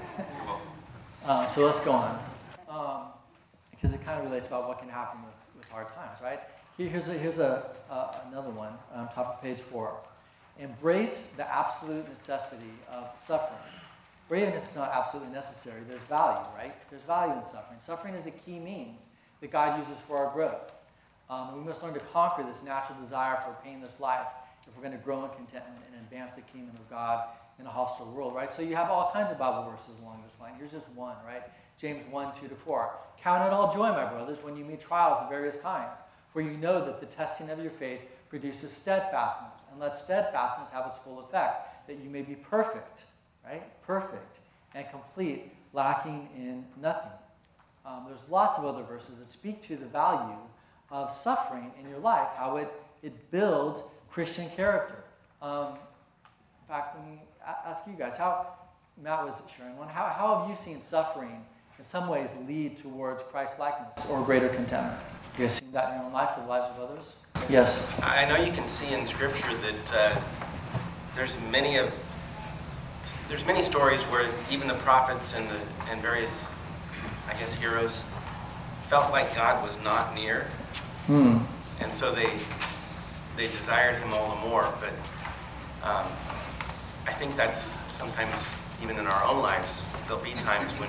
[SPEAKER 1] um, so let's go on. Um, because it kind of relates about what can happen with, with hard times, right? Here, here's a, here's a, uh, another one, um, top of page four. Embrace the absolute necessity of suffering. Or even if it's not absolutely necessary, there's value, right? There's value in suffering. Suffering is a key means that God uses for our growth. Um, we must learn to conquer this natural desire for a painless life if we're going to grow in contentment and advance the kingdom of God in a hostile world, right? So you have all kinds of Bible verses along this line. Here's just one, right? James one, two to four. Count it all joy, my brothers, when you meet trials of various kinds, for you know that the testing of your faith produces steadfastness, and let steadfastness have its full effect, that you may be perfect, right? Perfect and complete, lacking in nothing. Um, there's lots of other verses that speak to the value of suffering in your life, how it, it builds Christian character. Um, in fact, let me ask you guys, how, Matt was sharing one, how, how have you seen suffering in some ways lead towards Christ-likeness or greater contentment? You guys seen that in your own life or the lives of others? Yes.
[SPEAKER 19] I know you can see in Scripture that uh, there's many of there's many stories where even the prophets and the and various, I guess, heroes felt like God was not near,
[SPEAKER 1] hmm.
[SPEAKER 19] and so they they desired Him all the more. But um, I think that's sometimes even in our own lives there'll be times when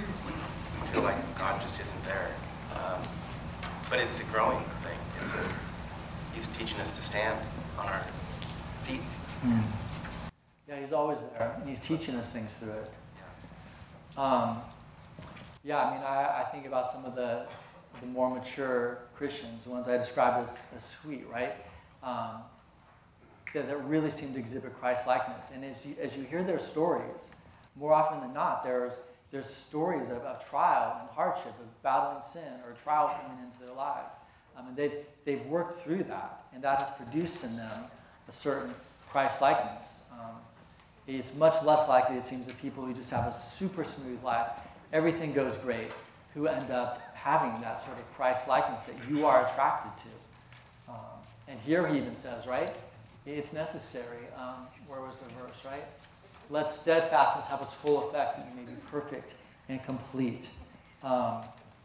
[SPEAKER 19] we feel like God just isn't there. Um, but it's a growing thing. It's a He's teaching us to stand on our feet.
[SPEAKER 1] Mm. Yeah, He's always there, and He's teaching us things through it. Um, yeah, I mean, I, I think about some of the, the more mature Christians, the ones I described as, as sweet, right? Um, that, that really seem to exhibit Christ-likeness. And as you, as you hear their stories, more often than not, there's there's stories of, of trial and hardship, of battling sin or trials coming into their lives. Um, and they've, they've worked through that, and that has produced in them a certain Christ-likeness. Um, it's much less likely, it seems, that people who just have a super smooth life, everything goes great, who end up having that sort of Christ-likeness that you are attracted to. Um, and here he even says, right, it's necessary. Um, where was the verse, right? Let steadfastness have its full effect, that you may be perfect and complete. Um,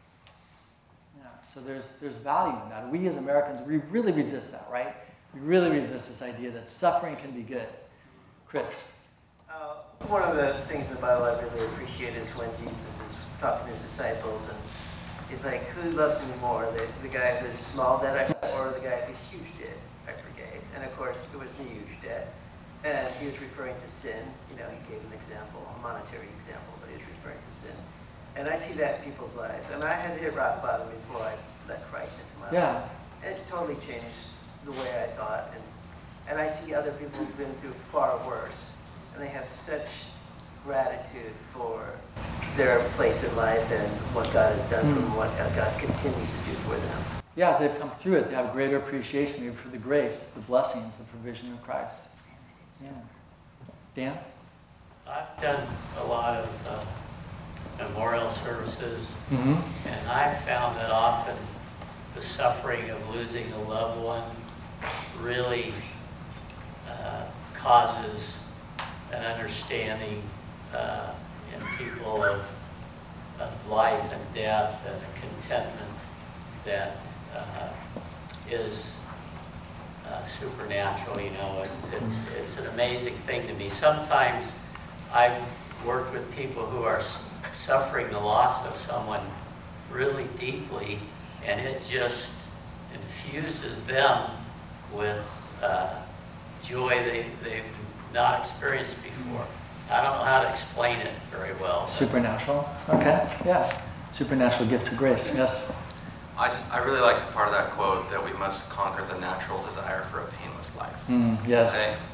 [SPEAKER 1] yeah, so there's there's value in that. We as Americans, we really resist that, right? We really resist this idea that suffering can be good. Chris?
[SPEAKER 8] Uh, one of the things in the Bible I really appreciate is when Jesus is talking to his disciples, and he's like, who loves me more, the, the guy who's small debt I forgave, or the guy who's huge debt I forgave? And of course, it was the huge debt. And he was referring to sin. You know, he gave an example, a monetary example, but he was referring to sin. And I see that in people's lives. And I had to hit rock bottom before I let Christ into my
[SPEAKER 1] yeah.
[SPEAKER 8] life. And it totally changed the way I thought. And, and I see other people who've been through far worse, and they have such gratitude for their place in life and what God has done mm. for them, what God continues to do for them.
[SPEAKER 1] Yeah, as they've come through it, they have greater appreciation maybe for the grace, the blessings, the provision of Christ. Yeah. Dan?
[SPEAKER 7] I've done a lot of uh, memorial services,
[SPEAKER 1] mm-hmm.
[SPEAKER 7] and I've found that often the suffering of losing a loved one really uh, causes an understanding uh, in people of, of life and death and a contentment that uh, is Uh, supernatural, you know. It, it, it's an amazing thing to me. Sometimes I've worked with people who are s- suffering the loss of someone really deeply, and it just infuses them with uh, joy they, they've not experienced before. I don't know how to explain it very well.
[SPEAKER 1] Supernatural? Okay, yeah. Supernatural gift of grace, yes.
[SPEAKER 18] I, just, I really like the part of that quote that we must conquer the natural desire for a painless life.
[SPEAKER 1] Mm, yes.
[SPEAKER 18] Okay?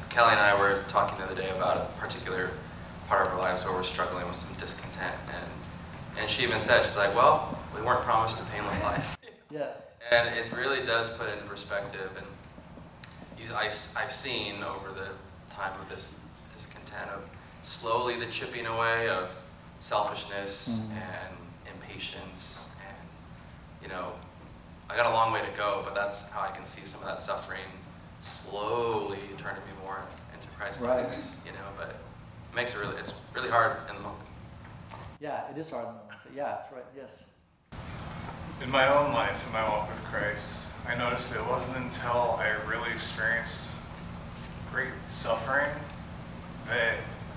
[SPEAKER 18] Kelly and I were talking the other day about a particular part of our lives where we're struggling with some discontent, and and she even said, she's like, well, we weren't promised a painless life.
[SPEAKER 1] Yes.
[SPEAKER 18] And it really does put it in perspective, and you, I, I've seen over the time of this discontent of slowly the chipping away of selfishness
[SPEAKER 1] Mm.
[SPEAKER 18] and impatience, and you know, I got a long way to go, but that's how I can see some of that suffering slowly turning me more into Christ-likeness, you know, but it makes it really, it's really hard in the moment.
[SPEAKER 1] Yeah, it is hard in the moment, but yeah, it's right, yes.
[SPEAKER 20] In my own life, in my walk with Christ, I noticed it wasn't until I really experienced great suffering that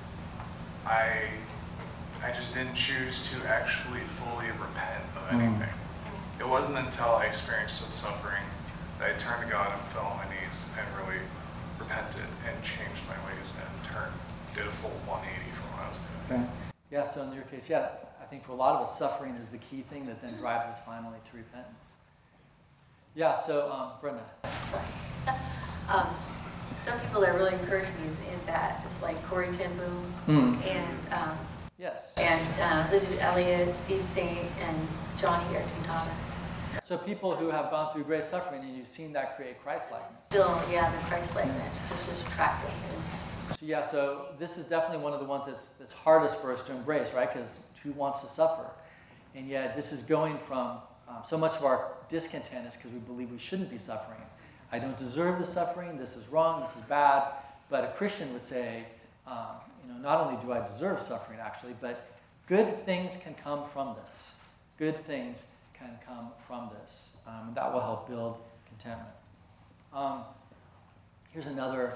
[SPEAKER 20] I I just didn't choose to actually fully repent of anything. Mm. It wasn't until I experienced the suffering that I turned to God and fell on my knees and really repented and changed my ways and turned, did a full one eighty from what I was doing.
[SPEAKER 1] Okay. Yeah, so in your case, yeah, I think for a lot of us, suffering is the key thing that then drives us finally to repentance. Yeah, so um, Brenda.
[SPEAKER 21] Sorry. Um, some people that really encourage me in that is like Corey Ten Boom
[SPEAKER 1] Mm.
[SPEAKER 21] and um,
[SPEAKER 1] yes,
[SPEAKER 21] and uh, Elizabeth Elliott, Steve Saint, and Johnny Erickson Tata.
[SPEAKER 1] So people who have gone through great suffering and you've seen that create Christ-likeness.
[SPEAKER 21] Still, yeah, the Christ-likeness, just just attractive.
[SPEAKER 1] So yeah, so this is definitely one of the ones that's that's hardest for us to embrace, right? Because who wants to suffer? And yet this is going from um, so much of our discontent is because we believe we shouldn't be suffering. I don't deserve the suffering. This is wrong. This is bad. But a Christian would say, um, you know, not only do I deserve suffering actually, but good things can come from this. Good things can come from this. Um, and that will help build contentment. Um, here's another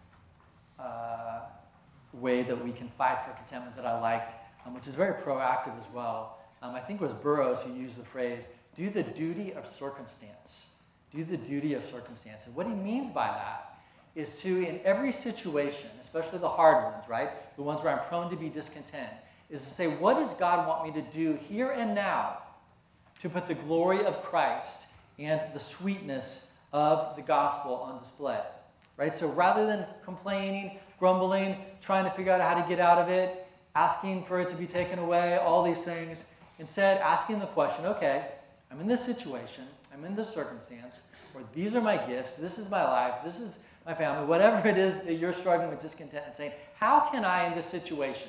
[SPEAKER 1] uh, way that we can fight for contentment that I liked, um, which is very proactive as well. Um, I think it was Burroughs who used the phrase, do the duty of circumstance. Do the duty of circumstance. And what he means by that is to, in every situation, especially the hard ones, right? The ones where I'm prone to be discontent, is to say, what does God want me to do here and now to put the glory of Christ and the sweetness of the gospel on display, right? So rather than complaining, grumbling, trying to figure out how to get out of it, asking for it to be taken away, all these things, instead asking the question, okay, I'm in this situation, I'm in this circumstance, where these are my gifts, this is my life, this is my family, whatever it is that you're struggling with discontent, and saying, how can I in this situation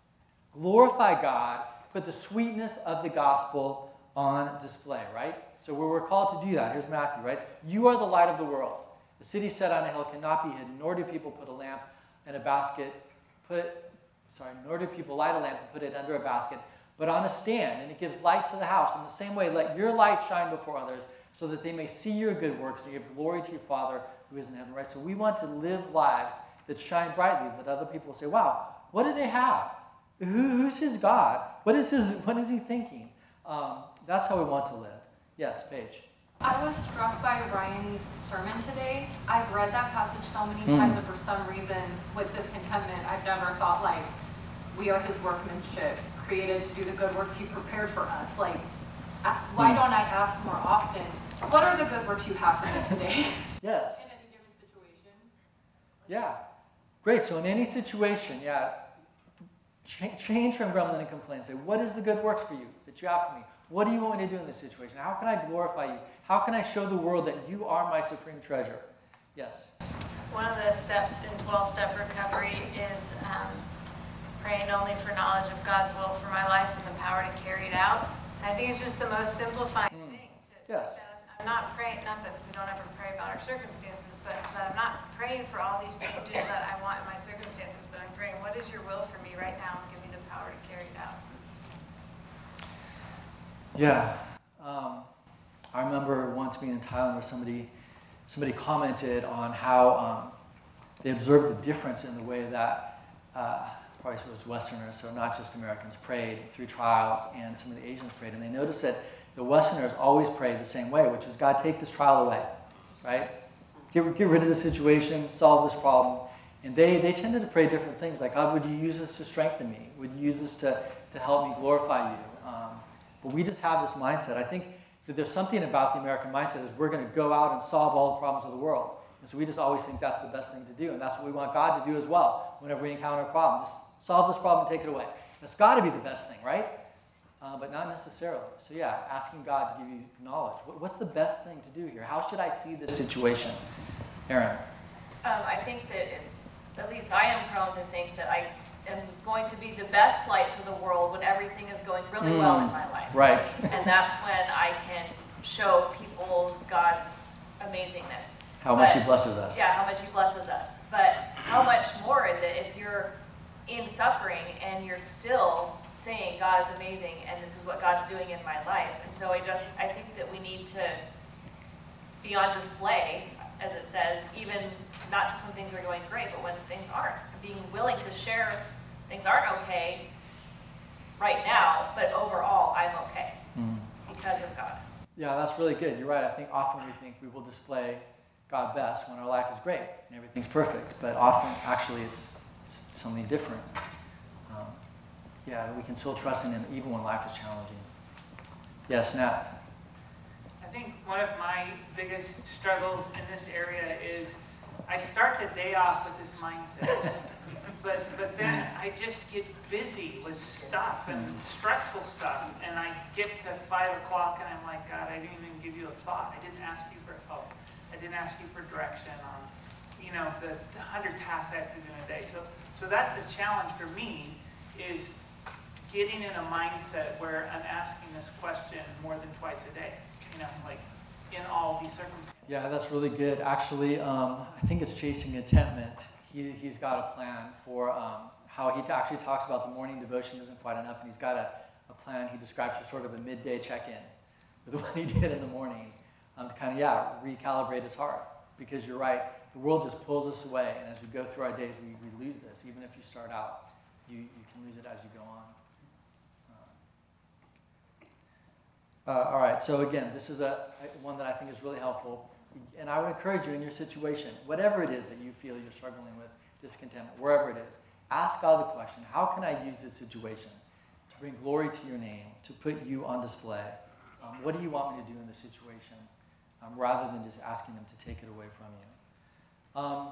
[SPEAKER 1] glorify God, put the sweetness of the gospel on display, right? So where we're called to do that, here's Matthew, right? You are the light of the world. The city set on a hill cannot be hidden, nor do people put a lamp in a basket, put, sorry, nor do people light a lamp and put it under a basket, but on a stand, and it gives light to the house. In the same way, let your light shine before others, so that they may see your good works and give glory to your Father who is in heaven, right? So we want to live lives that shine brightly, that other people say, wow, what do they have? Who, who's his God? What is his? What is he thinking? Um, that's how we want to live. Yes, Paige.
[SPEAKER 22] I was struck by Ryan's sermon today. I've read that passage so many
[SPEAKER 1] Mm.
[SPEAKER 22] times, and for some reason, with discontentment, I've never thought like, we are his workmanship, created to do the good works he prepared for us. Like, uh, why
[SPEAKER 1] Mm.
[SPEAKER 22] don't I ask more often, what are the good works you have for me today?
[SPEAKER 1] Yes.
[SPEAKER 22] In any given situation.
[SPEAKER 1] Yeah. Great. So in any situation, yeah, ch- change from grumbling and complaining. Say, what is the good works for you that you have for me? What do you want me to do in this situation? How can I glorify you? How can I show the world that you are my supreme treasure? Yes.
[SPEAKER 23] One of the steps in twelve-step recovery is um, praying only for knowledge of God's will for my life and the power to carry it out. And I think it's just the most simplifying
[SPEAKER 1] Mm.
[SPEAKER 23] thing. To,
[SPEAKER 1] Yes.
[SPEAKER 23] that I'm not praying, not that we don't ever pray about our circumstances, but that I'm not praying for all these changes that I want in my circumstances, but I'm praying, what is your will for me right now, and give me the power to carry it out.
[SPEAKER 1] Yeah. Um, I remember once being in Thailand where somebody somebody commented on how um, they observed the difference in the way that uh, probably it was Westerners, so not just Americans, prayed through trials, and some of the Asians prayed. And they noticed that the Westerners always prayed the same way, which is, God, take this trial away, right? Get, get rid of the situation, solve this problem. And they, they tended to pray different things, like, God, would you use this to strengthen me? Would you use this to, to help me glorify you? Um, but we just have this mindset. I think that there's something about the American mindset is we're going to go out and solve all the problems of the world. And so we just always think that's the best thing to do, and that's what we want God to do as well whenever we encounter a problem. Just solve this problem and take it away. That's got to be the best thing, right? Uh, but not necessarily. So yeah, asking God to give you knowledge. What, what's the best thing to do here? How should I see this situation? Aaron?
[SPEAKER 3] Um, I think that, it, at least I am prone to think that I am going to be the best light to the world when everything is going really mm, well in my life.
[SPEAKER 1] Right.
[SPEAKER 3] And that's when I can show people God's amazingness.
[SPEAKER 1] How much but, He blesses us.
[SPEAKER 3] Yeah, how much He blesses us. But how much more is it if you're in suffering and you're still saying God is amazing and this is what God's doing in my life? And so I just I think that we need to be on display, as it says, even not just when things are going great, but when things aren't. Being willing to share things aren't okay right now, but overall I'm okay mm. because of God.
[SPEAKER 1] Yeah, that's really good. You're right. I think often we think we will display God best when our life is great and everything's perfect, but often actually it's something different. Um, yeah, we can still trust in Him even when life is challenging. Yes, Nat?
[SPEAKER 13] I think one of my biggest struggles in this area is I start the day off with this mindset, but but then I just get busy with stuff and stressful stuff, and I get to five o'clock and I'm like, God, I didn't even give you a thought. I didn't ask you for help. I didn't ask you for direction on, you know, the, the hundred tasks I have to do in a day. So so that's the challenge for me, is getting in a mindset where I'm asking this question more than twice a day, you know, like in all these circumstances.
[SPEAKER 1] Yeah, that's really good. Actually, um, I think it's Chasing Contentment. He, he's got a plan for um, how he actually talks about the morning devotion isn't quite enough, and he's got a, a plan he describes as sort of a midday check-in with what he did in the morning um, to kind of, yeah, recalibrate his heart. Because you're right, the world just pulls us away, and as we go through our days, we, we lose this. Even if you start out, you, you can lose it as you go on. Uh, all right, so again, this is a one that I think is really helpful. And I would encourage you in your situation, whatever it is that you feel you're struggling with, discontentment, wherever it is, ask God the question, how can I use this situation to bring glory to your name, to put you on display? Um, what do you want me to do in this situation? Um, rather than just asking them to take it away from you. Um,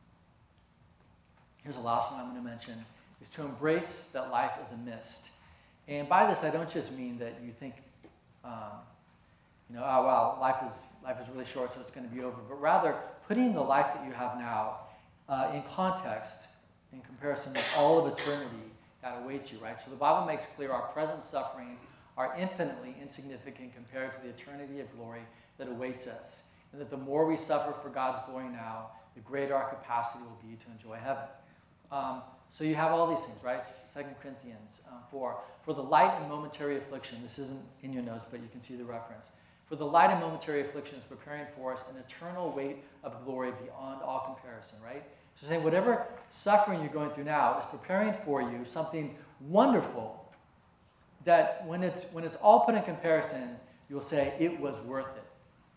[SPEAKER 1] here's the last one I'm going to mention, is to embrace that life is a mist. And by this, I don't just mean that you think, Um, you know, oh wow, life is life is really short, so it's going to be over. But rather, putting the life that you have now uh, in context, in comparison with all of eternity that awaits you, right? So the Bible makes clear our present sufferings are infinitely insignificant compared to the eternity of glory that awaits us, and that the more we suffer for God's glory now, the greater our capacity will be to enjoy heaven. Um, So you have all these things, right? Second Corinthians um, four. For the light and momentary affliction, this isn't in your notes, but you can see the reference. For the light and momentary affliction is preparing for us an eternal weight of glory beyond all comparison, right? So saying whatever suffering you're going through now is preparing for you something wonderful that when it's when it's all put in comparison, you'll say it was worth it.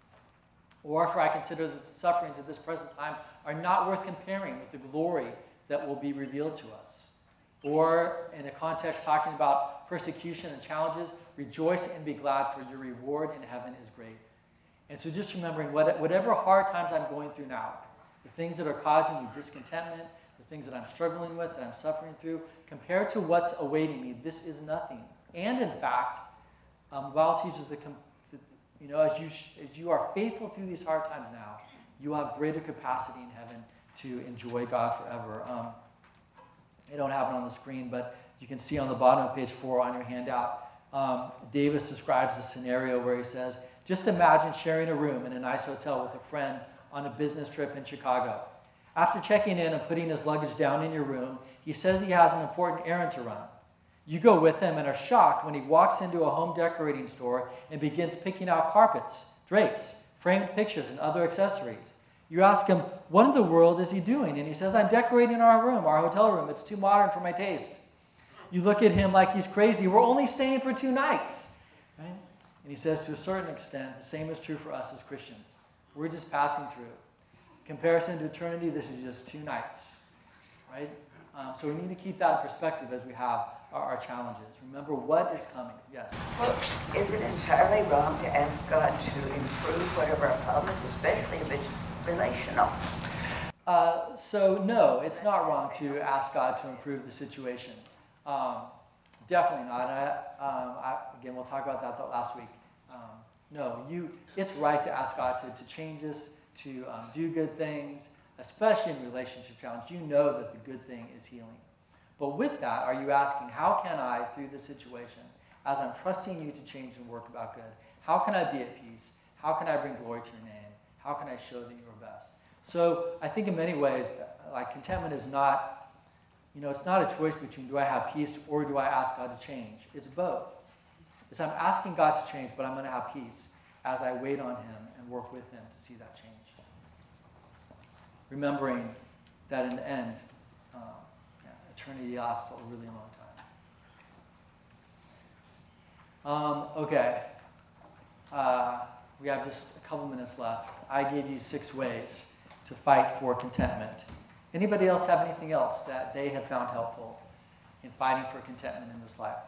[SPEAKER 1] Or for I consider that the sufferings of this present time are not worth comparing with the glory that will be revealed to us. Or in a context talking about persecution and challenges, rejoice and be glad, for your reward in heaven is great. And so just remembering what, whatever hard times I'm going through now, the things that are causing me discontentment, the things that I'm struggling with, that I'm suffering through, compared to what's awaiting me, this is nothing. And in fact, um, the Bible teaches that, you know, as you, as you are faithful through these hard times now, you will have greater capacity in heaven to enjoy God forever. Um, I don't have it on the screen, but you can see on the bottom of page four on your handout, um, Davis describes a scenario where he says, just imagine sharing a room in a nice hotel with a friend on a business trip in Chicago. After checking in and putting his luggage down in your room, he says he has an important errand to run. You go with him and are shocked when he walks into a home decorating store and begins picking out carpets, drapes, framed pictures, and other accessories. You ask him, what in the world is he doing? And he says, I'm decorating our room, our hotel room. It's too modern for my taste. You look at him like he's crazy. We're only staying for two nights. Right? And he says, to a certain extent, the same is true for us as Christians. We're just passing through. In comparison to eternity, this is just two nights. Right? Um, so we need to keep that in perspective as we have our, our challenges. Remember what is coming. Yes?
[SPEAKER 15] Well, is it entirely wrong to ask God to improve whatever our problem is, especially if it's relational.
[SPEAKER 1] Uh, so no, it's not wrong to ask God to improve the situation. Um, definitely not. And I, um, I, again, we'll talk about that the last week. Um, no, you. It's right to ask God to, to change us, to um, do good things, especially in relationship challenge. You know that the good thing is healing. But with that, are you asking, how can I, through this situation, as I'm trusting you to change and work about good, how can I be at peace? How can I bring glory to your name? How can I show that you are best? So I think in many ways, like contentment is not, you know, it's not a choice between do I have peace or do I ask God to change. It's both. It's I'm asking God to change, but I'm going to have peace as I wait on him and work with him to see that change. Remembering that in the end, um, yeah, eternity lasts a really long time. Um, okay. Uh, we have just a couple minutes left. I gave you six ways to fight for contentment. Anybody else have anything else that they have found helpful in fighting for contentment in this life?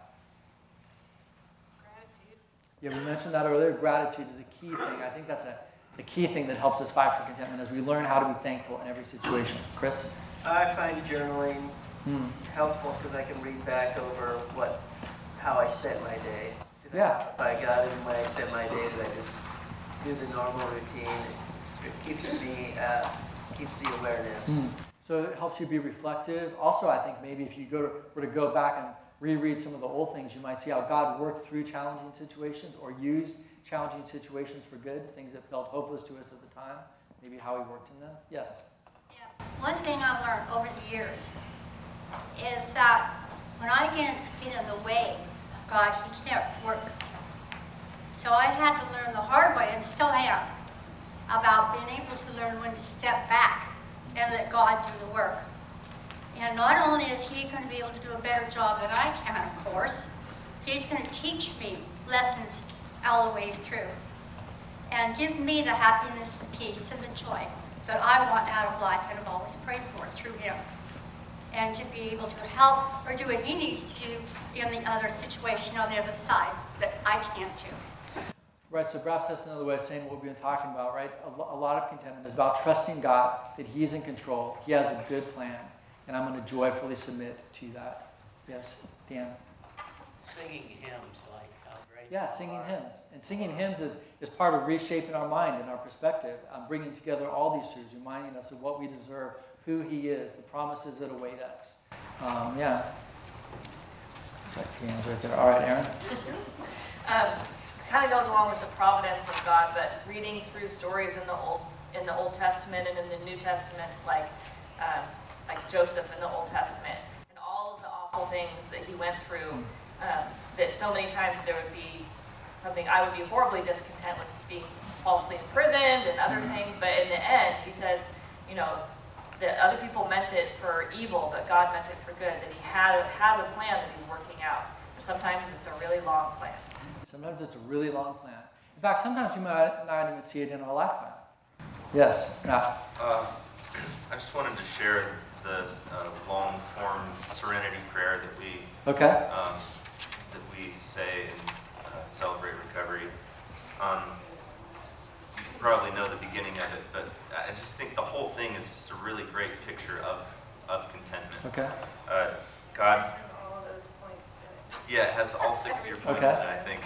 [SPEAKER 3] Gratitude.
[SPEAKER 1] Yeah, we mentioned that earlier. Gratitude is a key thing. I think that's a the key thing that helps us fight for contentment as we learn how to be thankful in every situation. Chris?
[SPEAKER 8] I find journaling
[SPEAKER 1] Hmm.
[SPEAKER 8] helpful because I can read back over what how I spent my day. You know,
[SPEAKER 1] Yeah.
[SPEAKER 8] If I got it in way I spent my day, that I just do the normal routine. It's, it keeps me, uh, keeps the awareness.
[SPEAKER 1] Mm. So it helps you be reflective. Also, I think maybe if you go to, were to go back and reread some of the old things, you might see how God worked through challenging situations or used challenging situations for good, things that felt hopeless to us at the time, maybe how he worked in them. Yes?
[SPEAKER 16] Yeah. One thing I've learned over the years is that when I get in, get in the way of God, he can't work. So I had to learn the hard way, and still am, about being able to learn when to step back and let God do the work. And not only is he going to be able to do a better job than I can, of course, he's going to teach me lessons all the way through and give me the happiness, the peace, and the joy that I want out of life and have always prayed for through him. And to be able to help or do what he needs to do in the other situation on the other side that I can't do.
[SPEAKER 1] Right, so perhaps that's another way of saying what we've been talking about, right? A, lo- a lot of contentment is about trusting God, that he's in control, he has a good plan, and I'm going to joyfully submit to that. Yes, Dan?
[SPEAKER 7] Singing hymns like how great
[SPEAKER 1] Yeah,
[SPEAKER 7] thou
[SPEAKER 1] singing
[SPEAKER 7] art.
[SPEAKER 1] hymns. And singing hymns is, is part of reshaping our mind and our perspective, um, bringing together all these truths, reminding us of what we deserve, who he is, the promises that await us. Um, yeah. Sorry, three hands right there. All right, Aaron?
[SPEAKER 3] Um, kind of goes along with the providence of God, but reading through stories in the Old in the Old Testament and in the New Testament, like um, like Joseph in the Old Testament, and all of the awful things that he went through, um, that so many times there would be something I would be horribly discontent with being falsely imprisoned and other things, but in the end, he says, you know, that other people meant it for evil, but God meant it for good, that he had has a plan that he's working out. And sometimes it's a really long plan.
[SPEAKER 1] Sometimes it's a really long plan. In fact, sometimes we might not even see it in our lifetime. Yes, Matt.
[SPEAKER 12] Uh, I just wanted to share the uh, long-form serenity prayer that we
[SPEAKER 1] Okay.
[SPEAKER 12] um, that we say and uh, celebrate recovery. Um, you probably know the beginning of it, but I just think the whole thing is just a really great picture of of contentment.
[SPEAKER 1] Okay.
[SPEAKER 12] Uh, God.
[SPEAKER 3] All of those points.
[SPEAKER 12] Yeah, it has all six of your points
[SPEAKER 1] Okay.
[SPEAKER 12] in it, I think.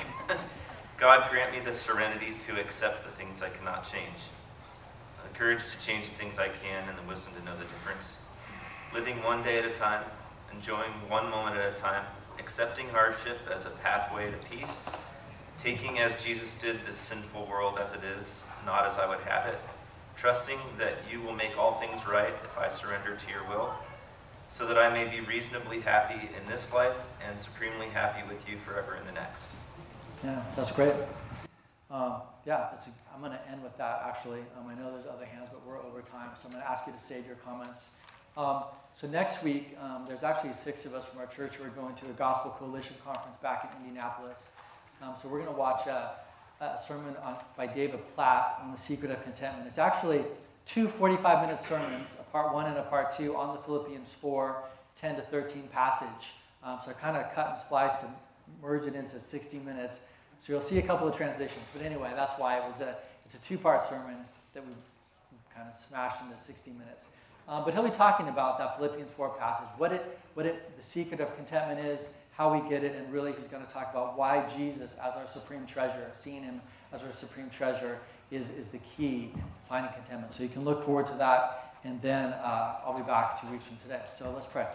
[SPEAKER 12] God, grant me the serenity to accept the things I cannot change, the courage to change the things I can, and the wisdom to know the difference. Living one day at a time, enjoying one moment at a time, accepting hardship as a pathway to peace, taking as Jesus did this sinful world as it is, not as I would have it, trusting that you will make all things right if I surrender to your will, so that I may be reasonably happy in this life and supremely happy with you forever in the next.
[SPEAKER 1] Yeah, that's great. Um, yeah, that's a, I'm going to end with that, actually. Um, I know there's other hands, but we're over time, so I'm going to ask you to save your comments. Um, so next week, um, there's actually six of us from our church who are going to a Gospel Coalition conference back in Indianapolis. Um, so we're going to watch a, a sermon on, by David Platt on the secret of contentment. It's actually two forty-five minute sermons, a part one and a part two, on the Philippians four, ten to thirteen passage. Um, so I kind of cut and spliced to merge it into sixty minutes. So you'll see a couple of transitions. But anyway, that's why it was a, it's a two-part sermon that we kind of smashed into sixty minutes. Um, but he'll be talking about that Philippians four passage, what it, what it, the secret of contentment is, how we get it, and really he's going to talk about why Jesus, as our supreme treasure, seeing him as our supreme treasure, is, is the key to finding contentment. So you can look forward to that, and then uh, I'll be back two weeks from today. So let's pray.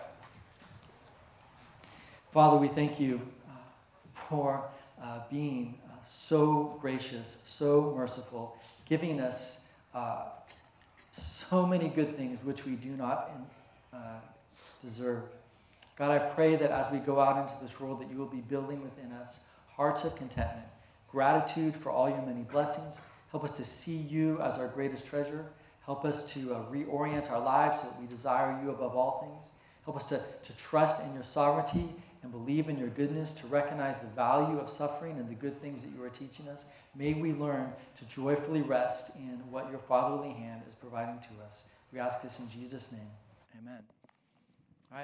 [SPEAKER 1] Father, we thank you uh, for uh, being uh, so gracious, so merciful, giving us uh, so many good things which we do not uh, deserve. God, I pray that as we go out into this world that you will be building within us hearts of contentment, gratitude for all your many blessings. Help us to see you as our greatest treasure. Help us to uh, reorient our lives so that we desire you above all things. Help us to, to trust in your sovereignty and believe in your goodness, to recognize the value of suffering and the good things that you are teaching us. May we learn to joyfully rest in what your fatherly hand is providing to us. We ask this in Jesus' name. Amen.